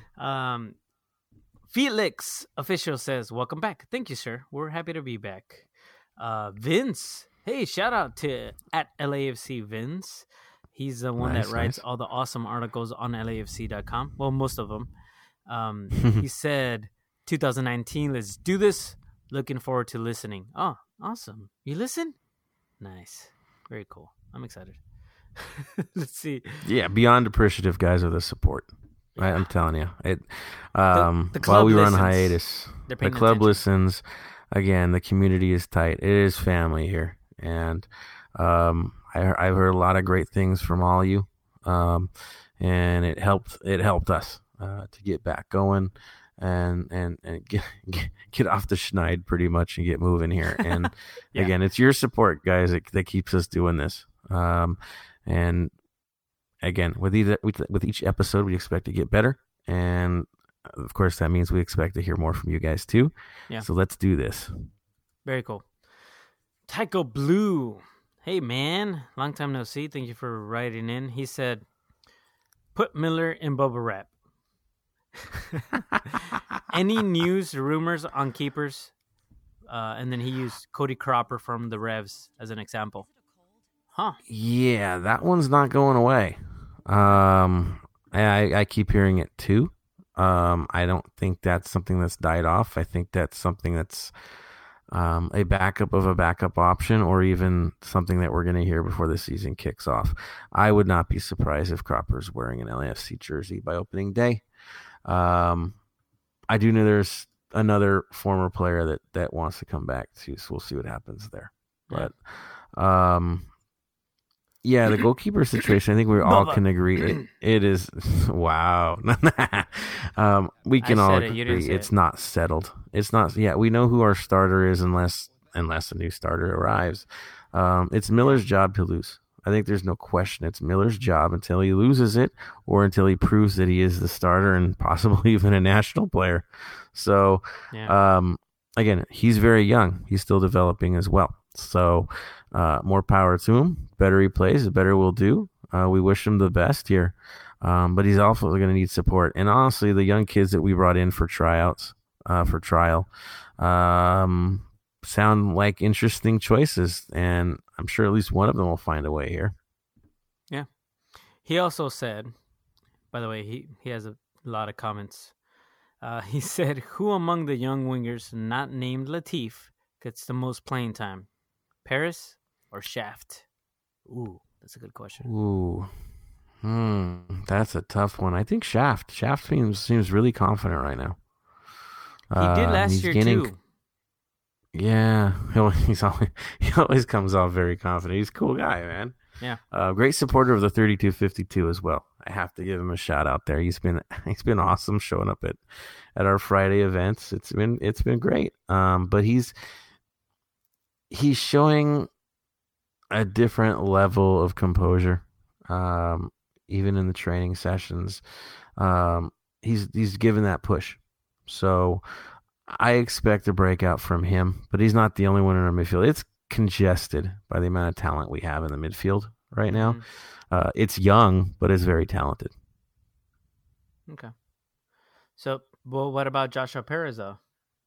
Felix official says, "Welcome back." Thank you, sir. We're happy to be back. Vince, hey, shout out to at LAFC Vince. He's the one that writes all the awesome articles on LAFC.com. Well, most of them. He said, 2019, let's do this. Looking forward to listening. Oh, awesome. You listen? Nice. Very cool. I'm excited. Let's see. Yeah, beyond appreciative, guys, of the support. I'm telling you. The club while we were on hiatus, the club listens. Again, the community is tight. It is family here. And I've heard a lot of great things from all of you. And it helped us to get back going and get off the schneid pretty much and get moving here. And again, it's your support, guys, that keeps us doing this. And again, with each episode, we expect to get better. And of course, that means we expect to hear more from you guys too. Yeah. So let's do this. Very cool. Tycho Blue. Hey, man. Long time no see. Thank you for writing in. He said, put Miller in Bubba Wrap. Any news, rumors on keepers? And then he used Cody Cropper from the Revs as an example. Huh. Yeah, that one's not going away. I keep hearing it too. I don't think that's something that's died off. I think that's something that's a backup of a backup option, or even something that we're going to hear before the season kicks off. I would not be surprised if Cropper's wearing an LAFC jersey by opening day. I do know there's another former player that wants to come back too, so we'll see what happens there. But yeah, the goalkeeper situation, I think we all can agree it is wow. We can all agree it's not settled. It's not. Yeah, we know who our starter is unless a new starter arrives. It's Miller's job to lose. I think there's no question it's Miller's job until he loses it or until he proves that he is the starter and possibly even a national player. So, again, he's very young. He's still developing as well. So, more power to him. Better he plays, the better we'll do. We wish him the best here. But he's also going to need support. And honestly, the young kids that we brought in for tryouts, for trial, sound like interesting choices. And I'm sure at least one of them will find a way here. Yeah. He also said, by the way, he has a lot of comments. He said, who among the young wingers not named Latif gets the most playing time? Paris or Shaft? Ooh, that's a good question. Ooh. That's a tough one. I think Shaft. Shaft seems really confident right now. He did last year too. Yeah, he always comes off very confident. He's a cool guy, man. Yeah. Great supporter of the 3252 as well. I have to give him a shout out there. He's been awesome showing up at our Friday events. It's been great. But he's showing a different level of composure. Even in the training sessions, he's given that push. So I expect a breakout from him, but he's not the only one in our midfield. It's congested by the amount of talent we have in the midfield right now. It's young, but it's very talented. Okay. So, well, what about Joshua Perez, though?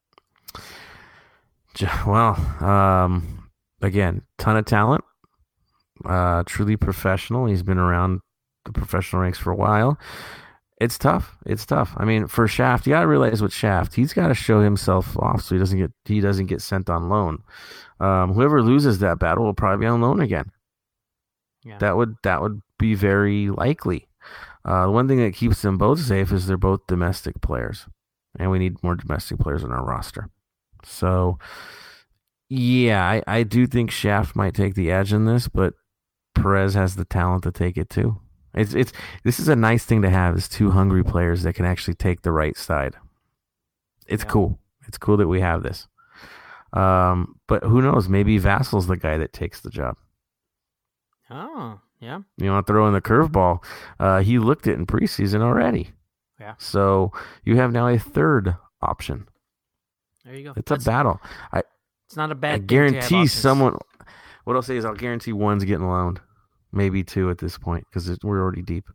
Well, again, ton of talent. Truly professional. He's been around the professional ranks for a while. It's tough. I mean, for Shaft, you gotta realize with Shaft, he's got to show himself off so he doesn't get sent on loan. Whoever loses that battle will probably be on loan again. Yeah. That would be very likely. The one thing that keeps them both safe is they're both domestic players, and we need more domestic players on our roster. So, yeah, I do think Shaft might take the edge in this, but Perez has the talent to take it too. This is a nice thing to have, is two hungry players that can actually take the right side. It's cool. It's cool that we have this. But who knows? Maybe Vassal's the guy that takes the job. Oh, yeah. You want to throw in the curveball? He looked it in preseason already. Yeah. So you have now a third option. There you go. It's a battle. It's not a bad. I guarantee someone. What I'll say is I'll guarantee one's getting loaned. Maybe two at this point because we're already deep.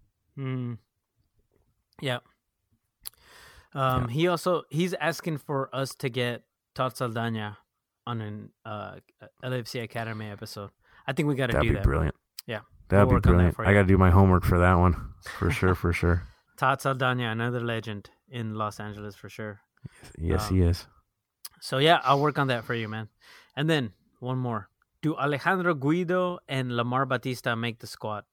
Yeah. He's asking for us to get Todd Saldana on an LFC Academy episode. I think we got to do that. That'd be brilliant. Yeah. That'd be brilliant. I got to do my homework for that one. For sure, for sure. Todd Saldana, another legend in Los Angeles for sure. Yes, he is. So, yeah, I'll work on that for you, man. And then, one more. Do Alejandro Guido and Lamar Batista make the squad?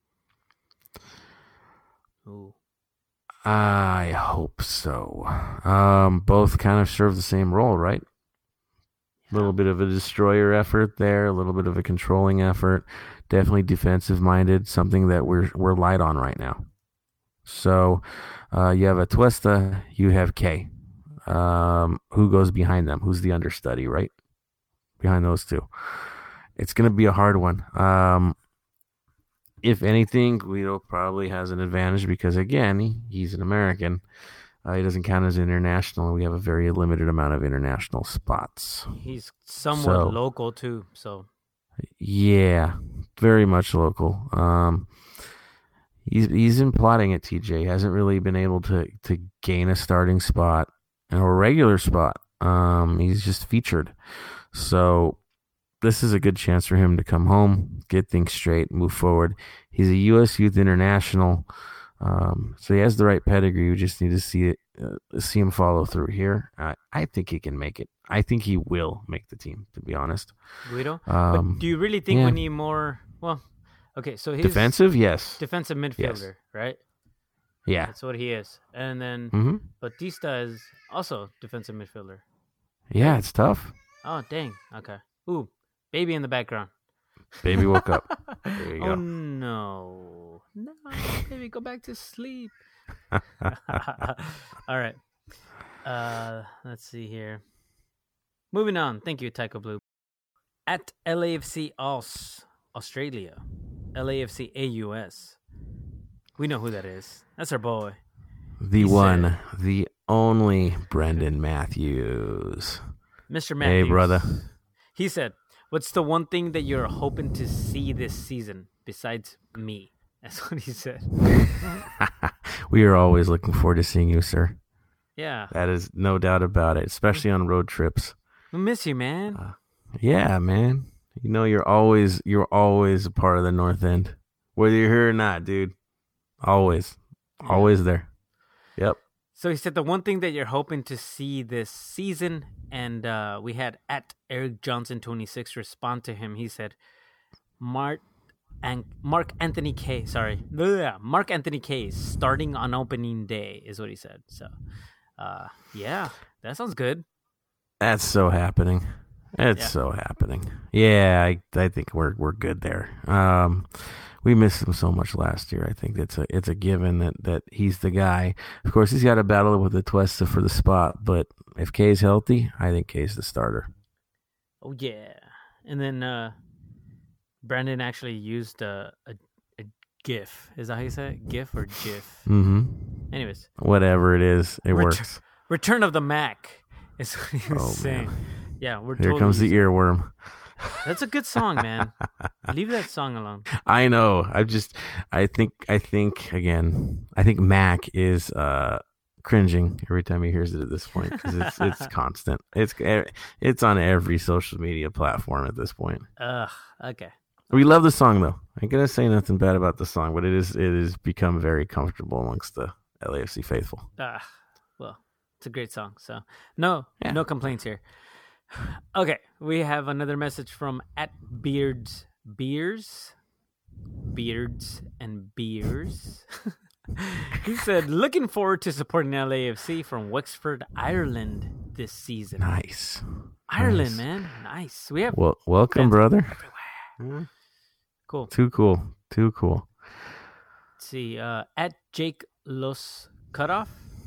Ooh. I hope so. Both kind of serve the same role, right? A little bit of a destroyer effort there, a little bit of a controlling effort. Definitely defensive-minded, something that we're light on right now. So you have Atuesta, you have K. Who goes behind them? Who's the understudy, right? Behind those two. It's going to be a hard one. If anything, Guido probably has an advantage because, again, he's an American. He doesn't count as international, and we have a very limited amount of international spots. He's somewhat local, too. So, yeah, very much local. He's been plotting at TJ. He hasn't really been able to gain a starting spot or a regular spot. He's just featured. So this is a good chance for him to come home, get things straight, move forward. He's a U.S. Youth International, so he has the right pedigree. We just need to see him follow through here. I think he can make it. I think he will make the team, to be honest. Guido? But do you really think we need more? Well, okay, so he's defensive, yes. Defensive midfielder, right? Yeah. That's what he is. And then Batista is also defensive midfielder. Yeah, it's tough. Oh, dang. Okay. Ooh, baby in the background. Baby woke up. There you go. Oh, no. No, baby, go back to sleep. All right. Let's see here. Moving on. Thank you, Tycho Blue. At LAFC Australia. LAFC AUS. We know who that is. That's our boy. The one, the only Brendan Matthews. Mr. Matthews. Hey, brother. He said, "What's the one thing that you're hoping to see this season besides me?" That's what he said. We are always looking forward to seeing you, sir. Yeah. That is no doubt about it, especially on road trips. We miss you, man. Yeah, man. You know you're always a part of the North End. Whether you're here or not, dude. Always. Always there. Yep. So he said the one thing that you're hoping to see this season, and we had at Eric Johnson 26 respond to him. He said, Mark Anthony Case starting on opening day is what he said. So, yeah, that sounds good. That's so happening. So happening. Yeah, I think we're good there. We missed him so much last year. I think it's a given that he's the guy. Of course, he's got to battle with the Tuesta for the spot, but if Kay's healthy, I think Kay's the starter. Oh yeah, and then Brandon actually used a GIF. Is that how you say it? GIF or GIF? Mm-hmm. Anyways, whatever it is, it works. Return of the Mac is what he was saying. Man. Yeah, Here comes the earworm. That's a good song, man. Leave that song alone. I know. I think again. I think Mac is cringing every time he hears it at this point because it's constant. It's on every social media platform at this point. Okay. We love the song though. I'm gonna say nothing bad about the song, but it is become very comfortable amongst the LAFC faithful. Well, it's a great song. So no complaints here. Okay, we have another message from at Beards and Beers. He said, "Looking forward to supporting LAFC from Wexford, Ireland this season." Nice, Ireland, man, nice. We have welcome, brother. Everywhere. Cool. Too cool. Let's see, at Jake Los Cutoff.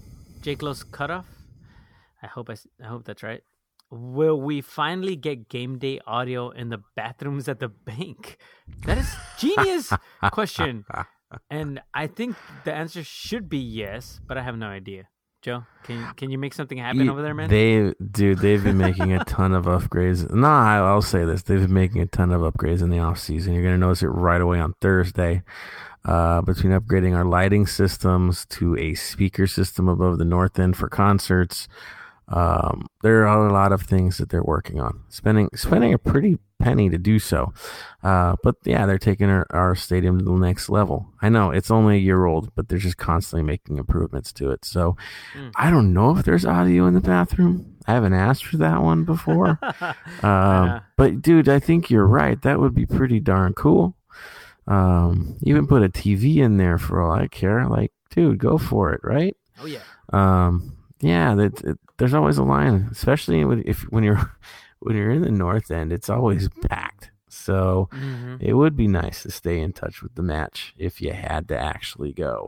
I hope that's right. Will we finally get game day audio in the bathrooms at the bank? That is genius question. And I think the answer should be yes, but I have no idea. Joe, can you make something happen over there, man? They've been making a ton of upgrades. I'll say this. They've been making a ton of upgrades in the off season. You're going to notice it right away on Thursday. Between upgrading our lighting systems to a speaker system above the north end for concerts, there are a lot of things that they're working on, spending a pretty penny to do so. But yeah, they're taking our stadium to the next level. I know it's only a year old, but they're just constantly making improvements to it. So I don't know if there's audio in the bathroom. I haven't asked for that one before. But dude, I think you're right. That would be pretty darn cool. Even put a TV in there for all I care. Like, dude, go for it, right? Oh yeah. Yeah, there's always a line, especially when you're in the north end. It's always packed, so It would be nice to stay in touch with the match if you had to actually go.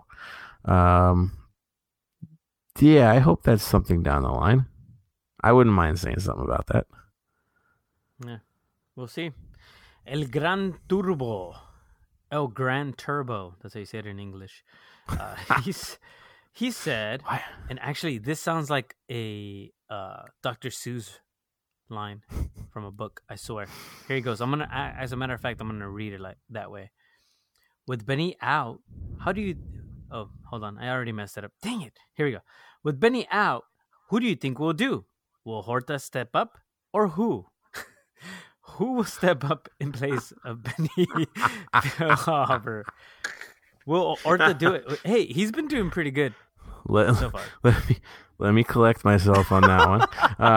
Yeah, I hope that's something down the line. I wouldn't mind saying something about that. Yeah, we'll see. El Gran Turbo. That's how you say it in English. He said, and actually, this sounds like a Dr. Seuss line from a book. I swear. Here he goes. As a matter of fact, I'm gonna read it like that way. With Benny out, how do you? Oh, hold on. I already messed it up. Dang it. Here we go. With Benny out, who do you think will do? Will Horta step up, or who? Who will step up in place of Benny Hopper? Will Horta do it? Hey, he's been doing pretty good. So far. Let me collect myself on that one.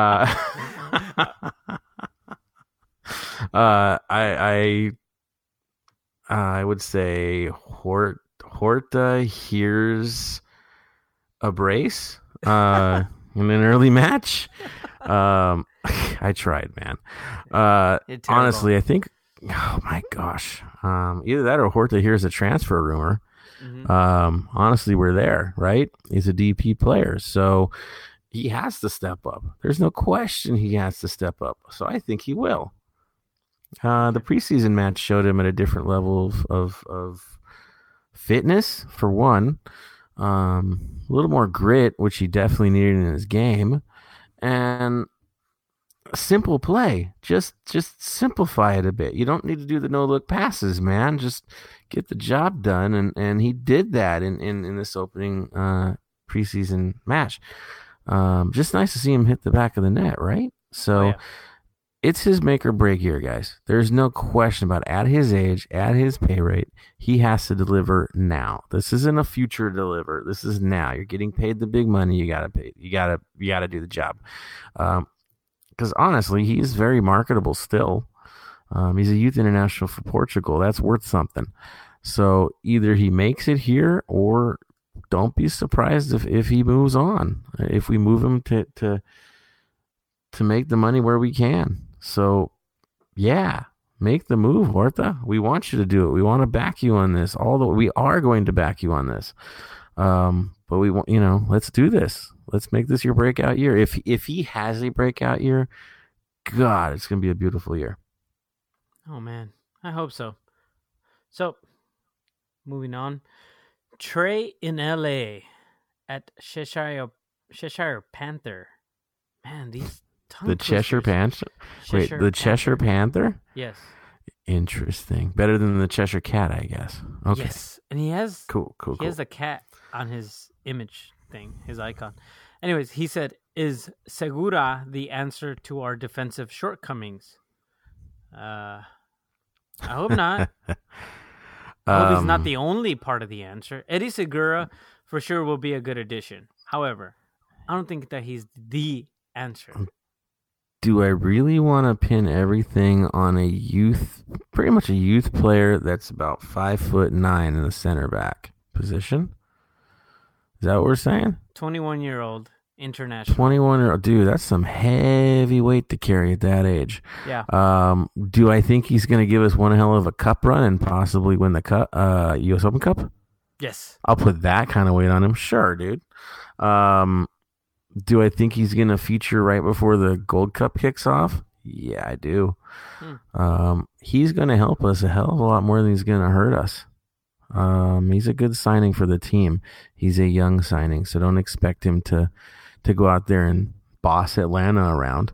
I would say Horta hears a brace in an early match. I tried, man. Honestly, I think. Oh my gosh. Either that or Horta hears a transfer rumor. Honestly, we're there, right? He's a DP player, so he has to step up. There's no question he has to step up. So I think he will. The preseason match showed him at a different level of fitness, for one. A little more grit, which he definitely needed in his game, and simple play. Just simplify it a bit. You don't need to do the no-look passes, man. Just get the job done, and he did that in this opening preseason match. Just nice to see him hit the back of the net, right? So it's his make or break year, guys. There's no question about it. At his age, at his pay rate, he has to deliver now. This isn't a future deliver. This is now. You're getting paid the big money. You gotta pay. You gotta do the job. Because honestly, he is very marketable still. He's a youth international for Portugal. That's worth something. So either he makes it here, or don't be surprised if he moves on. If we move him to make the money where we can. So, yeah, make the move, Horta. We want you to do it. We want to back you on this. We are going to back you on this. But we want, let's do this. Let's make this your breakout year. If he has a breakout year, God, it's going to be a beautiful year. Oh, man. I hope so. So, moving on. Trey in L.A. at Cheshire Panther. Man, these the Cheshire Panther? Wait, the Cheshire Panther? Yes. Interesting. Better than the Cheshire Cat, I guess. Okay. Yes, and he has cool. He has the cat on his image thing, his icon. Anyways, he said, "Is Segura the answer to our defensive shortcomings?" I hope not. I hope he's not the only part of the answer. Eddie Segura for sure will be a good addition. However, I don't think that he's the answer. Do I really want to pin everything on pretty much a youth player that's about 5'9" in the center back position? Is that what we're saying? 21-year-old international. 21-year-old dude, that's some heavy weight to carry at that age. Yeah. Do I think he's going to give us one hell of a cup run and possibly win the cup, U.S. Open Cup? Yes. I'll put that kind of weight on him. Sure, dude. Do I think he's going to feature right before the Gold Cup kicks off? Yeah, I do. He's going to help us a hell of a lot more than he's going to hurt us. He's a good signing for the team. He's a young signing, so don't expect him to go out there and boss Atlanta around,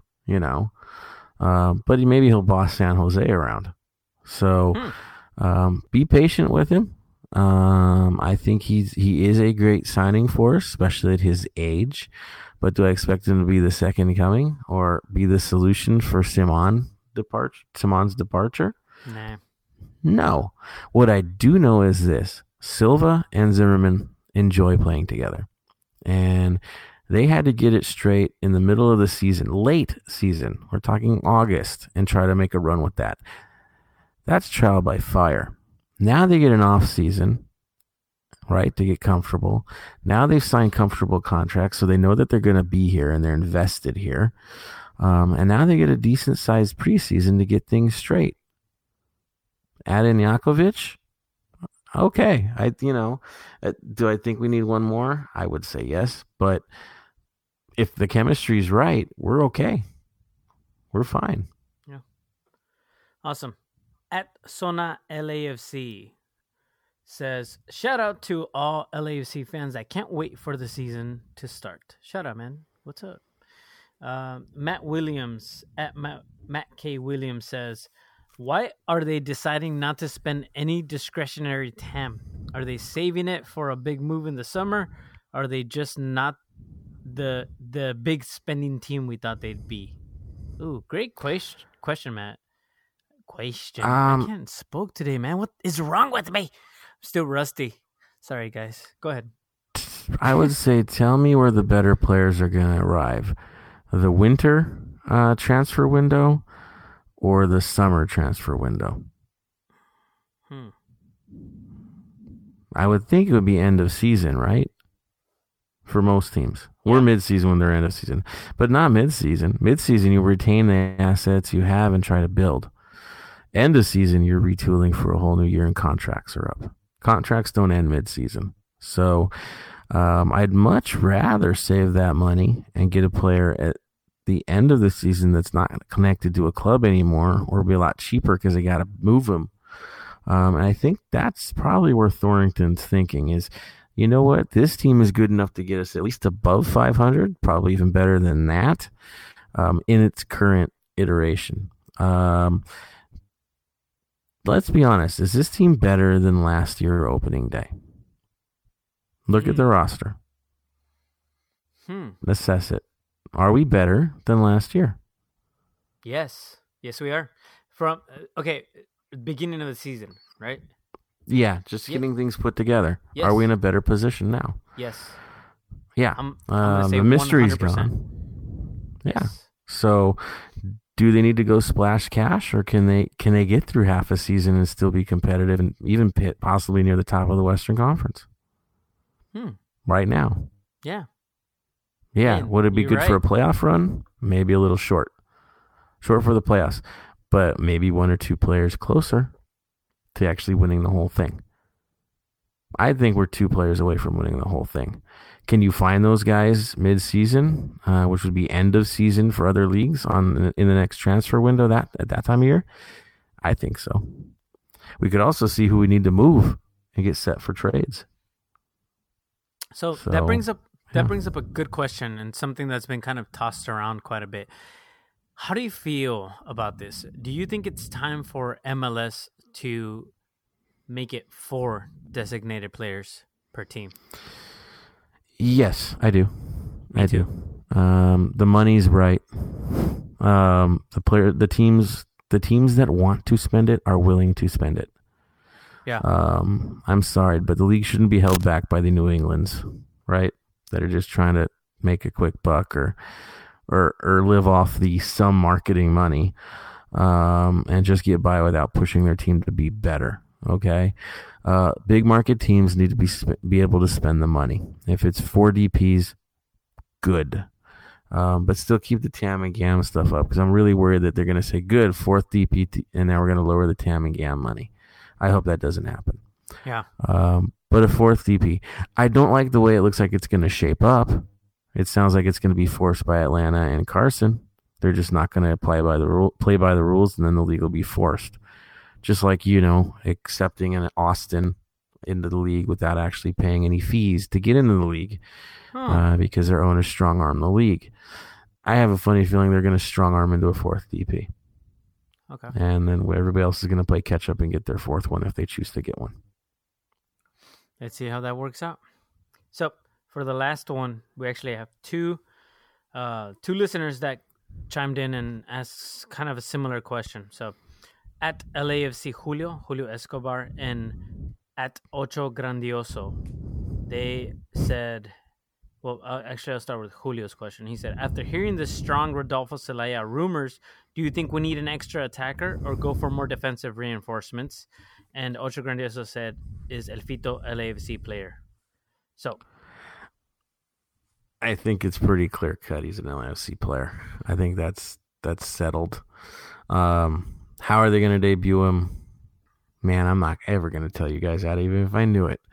but maybe he'll boss San Jose around. So be patient with him. I think he is a great signing for us, especially at his age. But do I expect him to be the second coming or be the solution for Simon's departure? Nah. No. What I do know is this. Silva and Zimmerman enjoy playing together. And they had to get it straight in the middle of the season, late season. We're talking August, and try to make a run with that. That's trial by fire. Now they get an off season, right, to get comfortable. Now they've signed comfortable contracts, so they know that they're going to be here and they're invested here. And now they get a decent sized preseason to get things straight. Add in Jakovic. Okay. Do I think we need one more? I would say yes. But if the chemistry's right, we're okay. We're fine. Yeah. Awesome. At Sona LAFC says, shout out to all LAFC fans that can't wait for the season to start. Shout out, man. What's up? Matt Williams at Matt K. Williams says, why are they deciding not to spend any discretionary TAM? Are they saving it for a big move in the summer? Are they just not the big spending team we thought they'd be? Ooh, great question, Matt. I can't spoke today, man. What is wrong with me? I'm still rusty. Sorry, guys. Go ahead. I would say tell me where the better players are going to arrive. The winter transfer window or the summer transfer window? I would think it would be end of season, right? For most teams. We're mid-season when they're end of season. But not mid-season. Mid-season, you retain the assets you have and try to build. End of season, you're retooling for a whole new year and contracts are up. Contracts don't end mid-season. So I'd much rather save that money and get a player at the end of the season that's not connected to a club anymore, or be a lot cheaper because they got to move him. And I think that's probably where Thornton's thinking is, you know what, this team is good enough to get us at least above 500, probably even better than that, in its current iteration. Let's be honest, is this team better than last year opening day? Look at the roster. Assess it. Are we better than last year? Yes, we are. From beginning of the season, right? Yeah, just getting things put together. Yes. Are we in a better position now? Yes. Yeah. I'm gonna say the mystery's 100%. gone. Yeah. Yes. So, do they need to go splash cash, or can they get through half a season and still be competitive and even possibly near the top of the Western Conference? Right now. Yeah. Yeah. And would it be you're good for a right. playoff run? Maybe a little short for the playoffs, but maybe one or two players closer to actually winning the whole thing. I think we're 2 players away from winning the whole thing. Can you find those guys mid-season, which would be end of season for other leagues in the next transfer window at that time of year? I think so. We could also see who we need to move and get set for trades. So that brings up a good question, and something that's been kind of tossed around quite a bit. How do you feel about this? Do you think it's time for MLS to make it 4 designated players per team? Yes, I do. Me too. The money's right. The teams that want to spend it are willing to spend it. Yeah. I'm sorry, but the league shouldn't be held back by the New Englands, right? That are just trying to make a quick buck or live off some marketing money, and just get by without pushing their team to be better. Okay. Big market teams need to be able to spend the money. If it's 4 DPs, good. But still keep the TAM and GAM stuff up, because I'm really worried that they're going to say, good, 4th DP, and now we're going to lower the TAM and GAM money. I hope that doesn't happen. Yeah. But a 4th DP, I don't like the way it looks like it's going to shape up. It sounds like it's going to be forced by Atlanta and Carson. They're just not going to play by the rules, and then the league will be forced. Just like, accepting an Austin into the league without actually paying any fees to get into the league, because their owners strong-arm the league. I have a funny feeling they're going to strong-arm into a 4th DP. Okay. And then everybody else is going to play catch-up and get their 4th one if they choose to get one. Let's see how that works out. So, for the last one, we actually have two listeners that chimed in and asked kind of a similar question. So, at LAFC Julio Escobar, and at Ocho Grandioso, they said, well, actually, I'll start with Julio's question. He said, after hearing the strong Rodolfo Zelaya rumors, do you think we need an extra attacker or go for more defensive reinforcements? And Ocho Grandioso said, is Elfito LAFC player? So, I think it's pretty clear cut. He's an LAFC player. I think that's settled. How are they going to debut him? Man, I'm not ever going to tell you guys that, even if I knew it.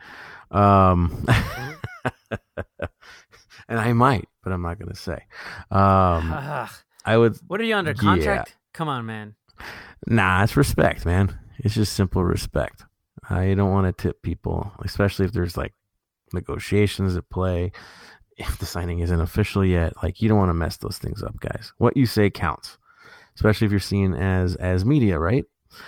And I might, but I'm not going to say. I would. What are you under contract? Come on, man. Nah, it's respect, man. It's just simple respect. You don't want to tip people, especially if there's like negotiations at play. If the signing isn't official yet, you don't want to mess those things up, guys. What you say counts, especially if you're seen as media, right?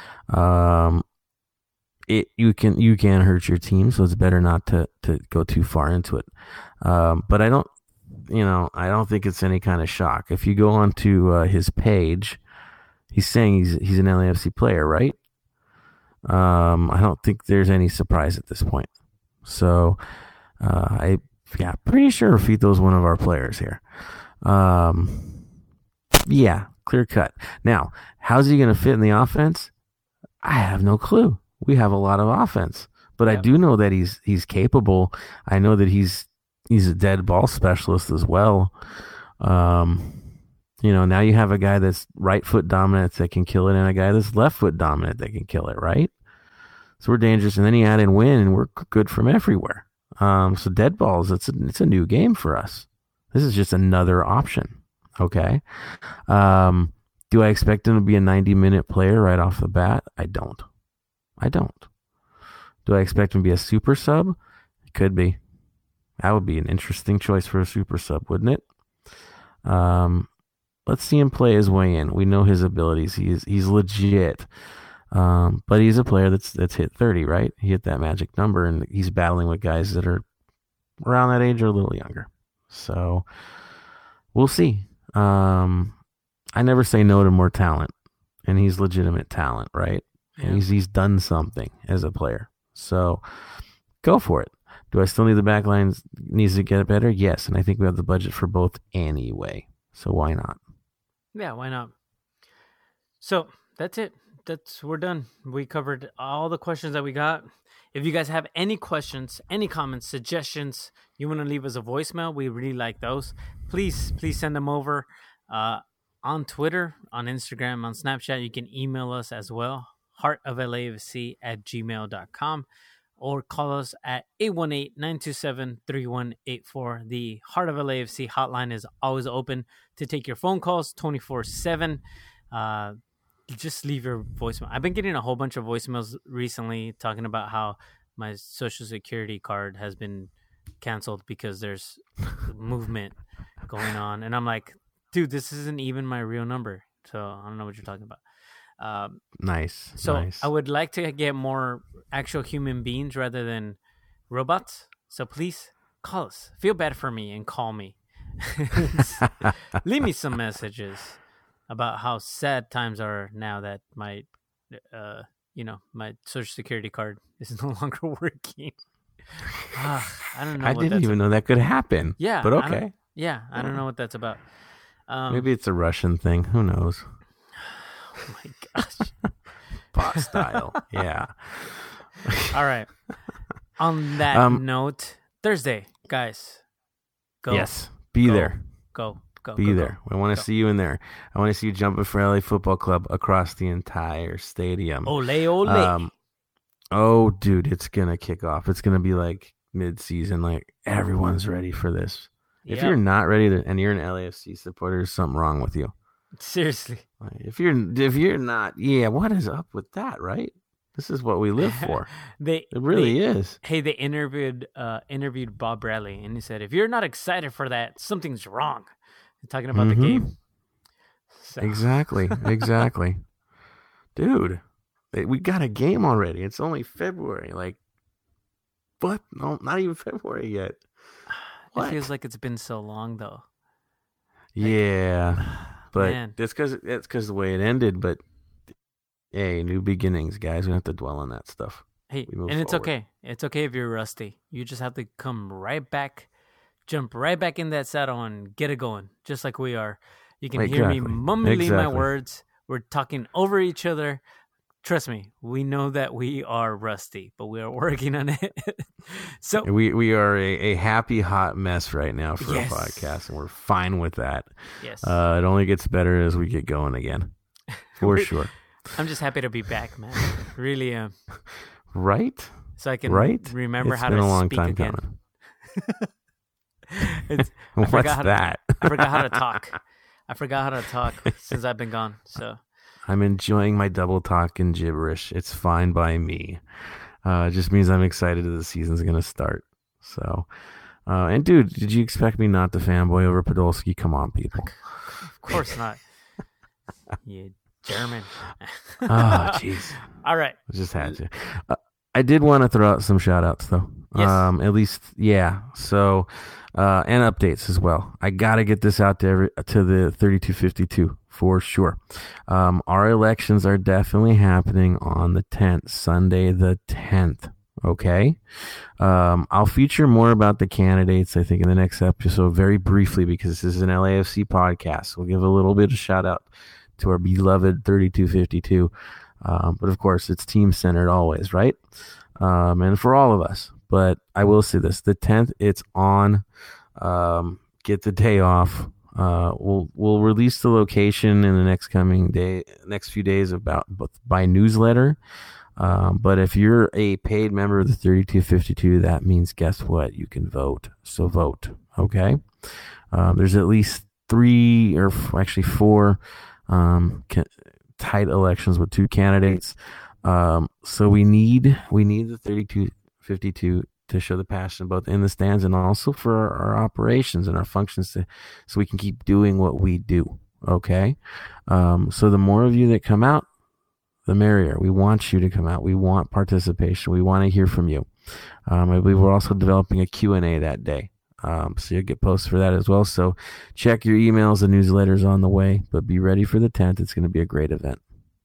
You can hurt your team, so it's better not to go too far into it. But I don't think it's any kind of shock. If you go onto his page, he's saying he's an LAFC player, right? I don't think there's any surprise at this point. So, pretty sure Fito's one of our players here. Clear cut. Now, how's he going to fit in the offense? I have no clue. We have a lot of offense, but I do know that he's capable. I know that he's a dead ball specialist as well. Now you have a guy that's right foot dominant that can kill it, and a guy that's left foot dominant that can kill it, right? So we're dangerous, and then you add in win, and we're good from everywhere. So dead balls, it's a new game for us. This is just another option. Okay. Do I expect him to be a 90-minute player right off the bat? I don't. Do I expect him to be a super sub? It could be. That would be an interesting choice for a super sub, wouldn't it? Let's see him play his way in. We know his abilities. He's legit. But he's a player that's hit 30, right? He hit that magic number, and he's battling with guys that are around that age or a little younger. So we'll see. I never say no to more talent, and he's legitimate talent, right? Yeah. And he's done something as a player. So go for it. Do I still need the back line needs to get better? Yes, and I think we have the budget for both anyway. So why not? Yeah, why not? So that's it. We're done. We covered all the questions that we got. If you guys have any questions, any comments, suggestions, you want to leave us a voicemail, we really like those. Please send them over on Twitter, on Instagram, on Snapchat. You can email us as well, heartoflafc@gmail.com, or call us at 818-927-3184. The Heart of LAFC hotline is always open to take your phone calls 24/7. Just leave your voicemail. I've been getting a whole bunch of voicemails recently talking about how my Social Security card has been canceled because there's movement going on. And I'm like, dude, this isn't even my real number. So I don't know what you're talking about. Nice. I would like to get more actual human beings rather than robots. So please call us. Feel bad for me and call me. Leave me some messages about how sad times are now that my Social Security card is no longer working. I don't know. I didn't even know that could happen. Yeah, but okay. I don't know what that's about. Maybe it's a Russian thing. Who knows? Oh my gosh. Bot style. Yeah. All right. On that note, Thursday, guys. Go. Yes. Be there. Go. Be there. I want to see you in there. I want to see you jumping for LA Football Club across the entire stadium. Ole. Oh, dude, it's going to kick off. It's going to be like mid-season. Like, everyone's ready for this. If you're not ready and you're an LAFC supporter, there's something wrong with you. Seriously. If you're not, what is up with that, right? This is what we live for. It really is. Hey, they interviewed Bob Bradley, and he said, if you're not excited for that, something's wrong. Talking about the game. So. Exactly. Dude, we got a game already. It's only February. Like, what? No, not even February yet. It feels like it's been so long, though. Yeah. But it's because the way it ended. But, hey, new beginnings, guys. We don't have to dwell on that stuff. Hey, and it's okay. It's okay if you're rusty. You just have to come right back. Jump right back in that saddle and get it going, just like we are. You can hear me mumbling my words. We're talking over each other. Trust me, we know that we are rusty, but we are working on it. So we are a happy, hot mess right now for a podcast, and we're fine with that. Yes. It only gets better as we get going again, for sure. I'm just happy to be back, man. Really am. Right? So I can remember how to speak again. It's been a long time coming. What's that? I forgot how to talk since I've been gone. So I'm enjoying my double talk and gibberish. It's fine by me. It just means I'm excited that the season's going to start. So, and dude, did you expect me not to fanboy over Podolski? Come on, people. Of course not. You German. Oh, jeez. All right. I just had to. I did want to throw out some shout outs though. Yes. At least, yeah. So, and updates as well. I got to get this out to the 3252 for sure. Our elections are definitely happening on the 10th, Sunday the 10th. Okay. I'll feature more about the candidates, I think, in the next episode very briefly because this is an LAFC podcast. We'll give a little bit of shout out to our beloved 3252. But of course, it's team centered always, right? And for all of us. But I will say this: the 10th, it's on. Get the day off. We'll release the location in the next few days by newsletter. But if you're a paid member of the 3252, that means guess what? You can vote. So vote. Okay. There's at least 4 tight elections with 2 candidates. So we need the 3252 to show the passion both in the stands and also for our operations and our functions so we can keep doing what we do. Okay. So the more of you that come out, the merrier. We want you to come out. We want participation. We want to hear from you. I believe we're also developing a Q&A that day. So you'll get posts for that as well. So check your emails. The newsletter's on the way, but be ready for the 10th. It's going to be a great event.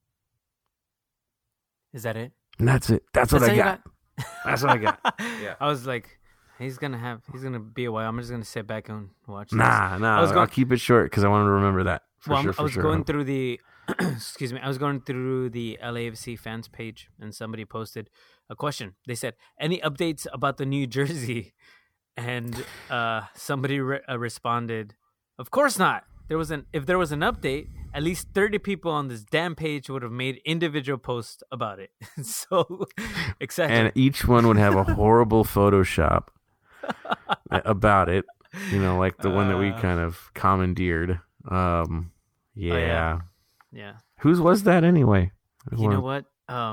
Is that it? And that's it. That's what I got. That's what I got. Yeah. I was like, he's gonna be a while. I'm just gonna sit back and watch this. I'll keep it short because I wanted to remember that. I was going through the excuse me. I was going through the LAFC fans page, and somebody posted a question. They said, "Any updates about the New Jersey?" And somebody responded, "Of course not. If there was an update, at least 30 people on this damn page would have made individual posts about it." So excited. And each one would have a horrible Photoshop about it, like the one that we kind of commandeered. Yeah. Oh, yeah. Whose was that anyway? You know what?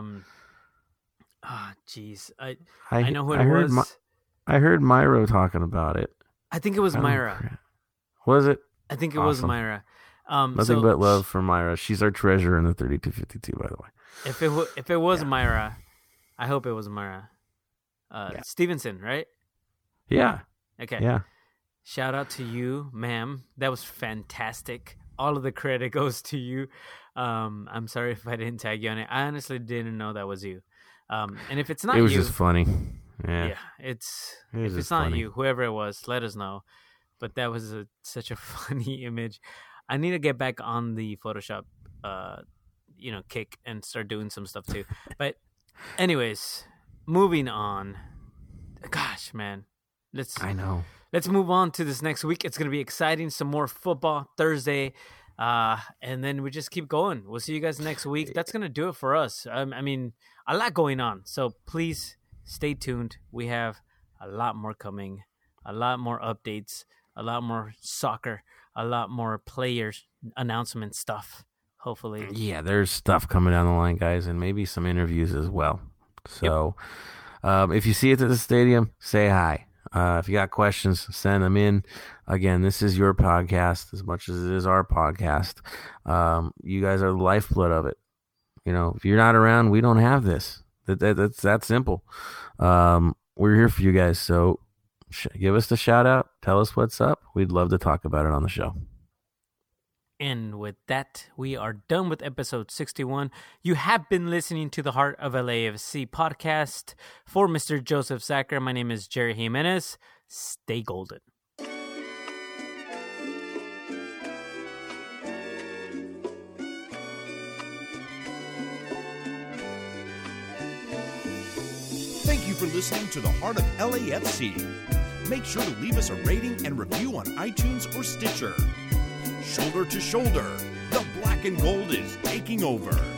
Jeez. I know who it was. I heard Myra talking about it. I think it was Myra. Was it? I think it was Myra. Nothing but love for Myra. She's our treasurer in the 3252, by the way. If it was Myra, I hope it was Myra. Stevenson, right? Yeah. Okay. Yeah. Shout out to you, ma'am. That was fantastic. All of the credit goes to you. I'm sorry if I didn't tag you on it. I honestly didn't know that was you. And if it's not you, it was just funny. Yeah. If it's not you, whoever it was, let us know. But that was such a funny image. I need to get back on the Photoshop, kick and start doing some stuff too. But anyways, moving on. Gosh, man. Let's move on to this next week. It's going to be exciting. Some more football Thursday. And then we just keep going. We'll see you guys next week. That's going to do it for us. I mean, a lot going on. So please stay tuned. We have a lot more coming, a lot more updates, a lot more soccer, a lot more players announcement stuff, hopefully. Yeah, there's stuff coming down the line, guys, and maybe some interviews as well. So if you see it at the stadium, say hi. If you got questions, send them in. Again, this is your podcast as much as it is our podcast. You guys are the lifeblood of it. If you're not around, we don't have this. That's that simple. We're here for you guys, so give us the shout out. Tell us what's up. We'd love to talk about it on the show. And with that, we are done with episode 61. You have been listening to the Heart of LAFC podcast. For Mr. Joseph Zacher, my name is Jerry Jimenez. Stay golden. Thank you for listening to the Heart of LAFC. Make sure to leave us a rating and review on iTunes or Stitcher. Shoulder to shoulder, the black and gold is taking over.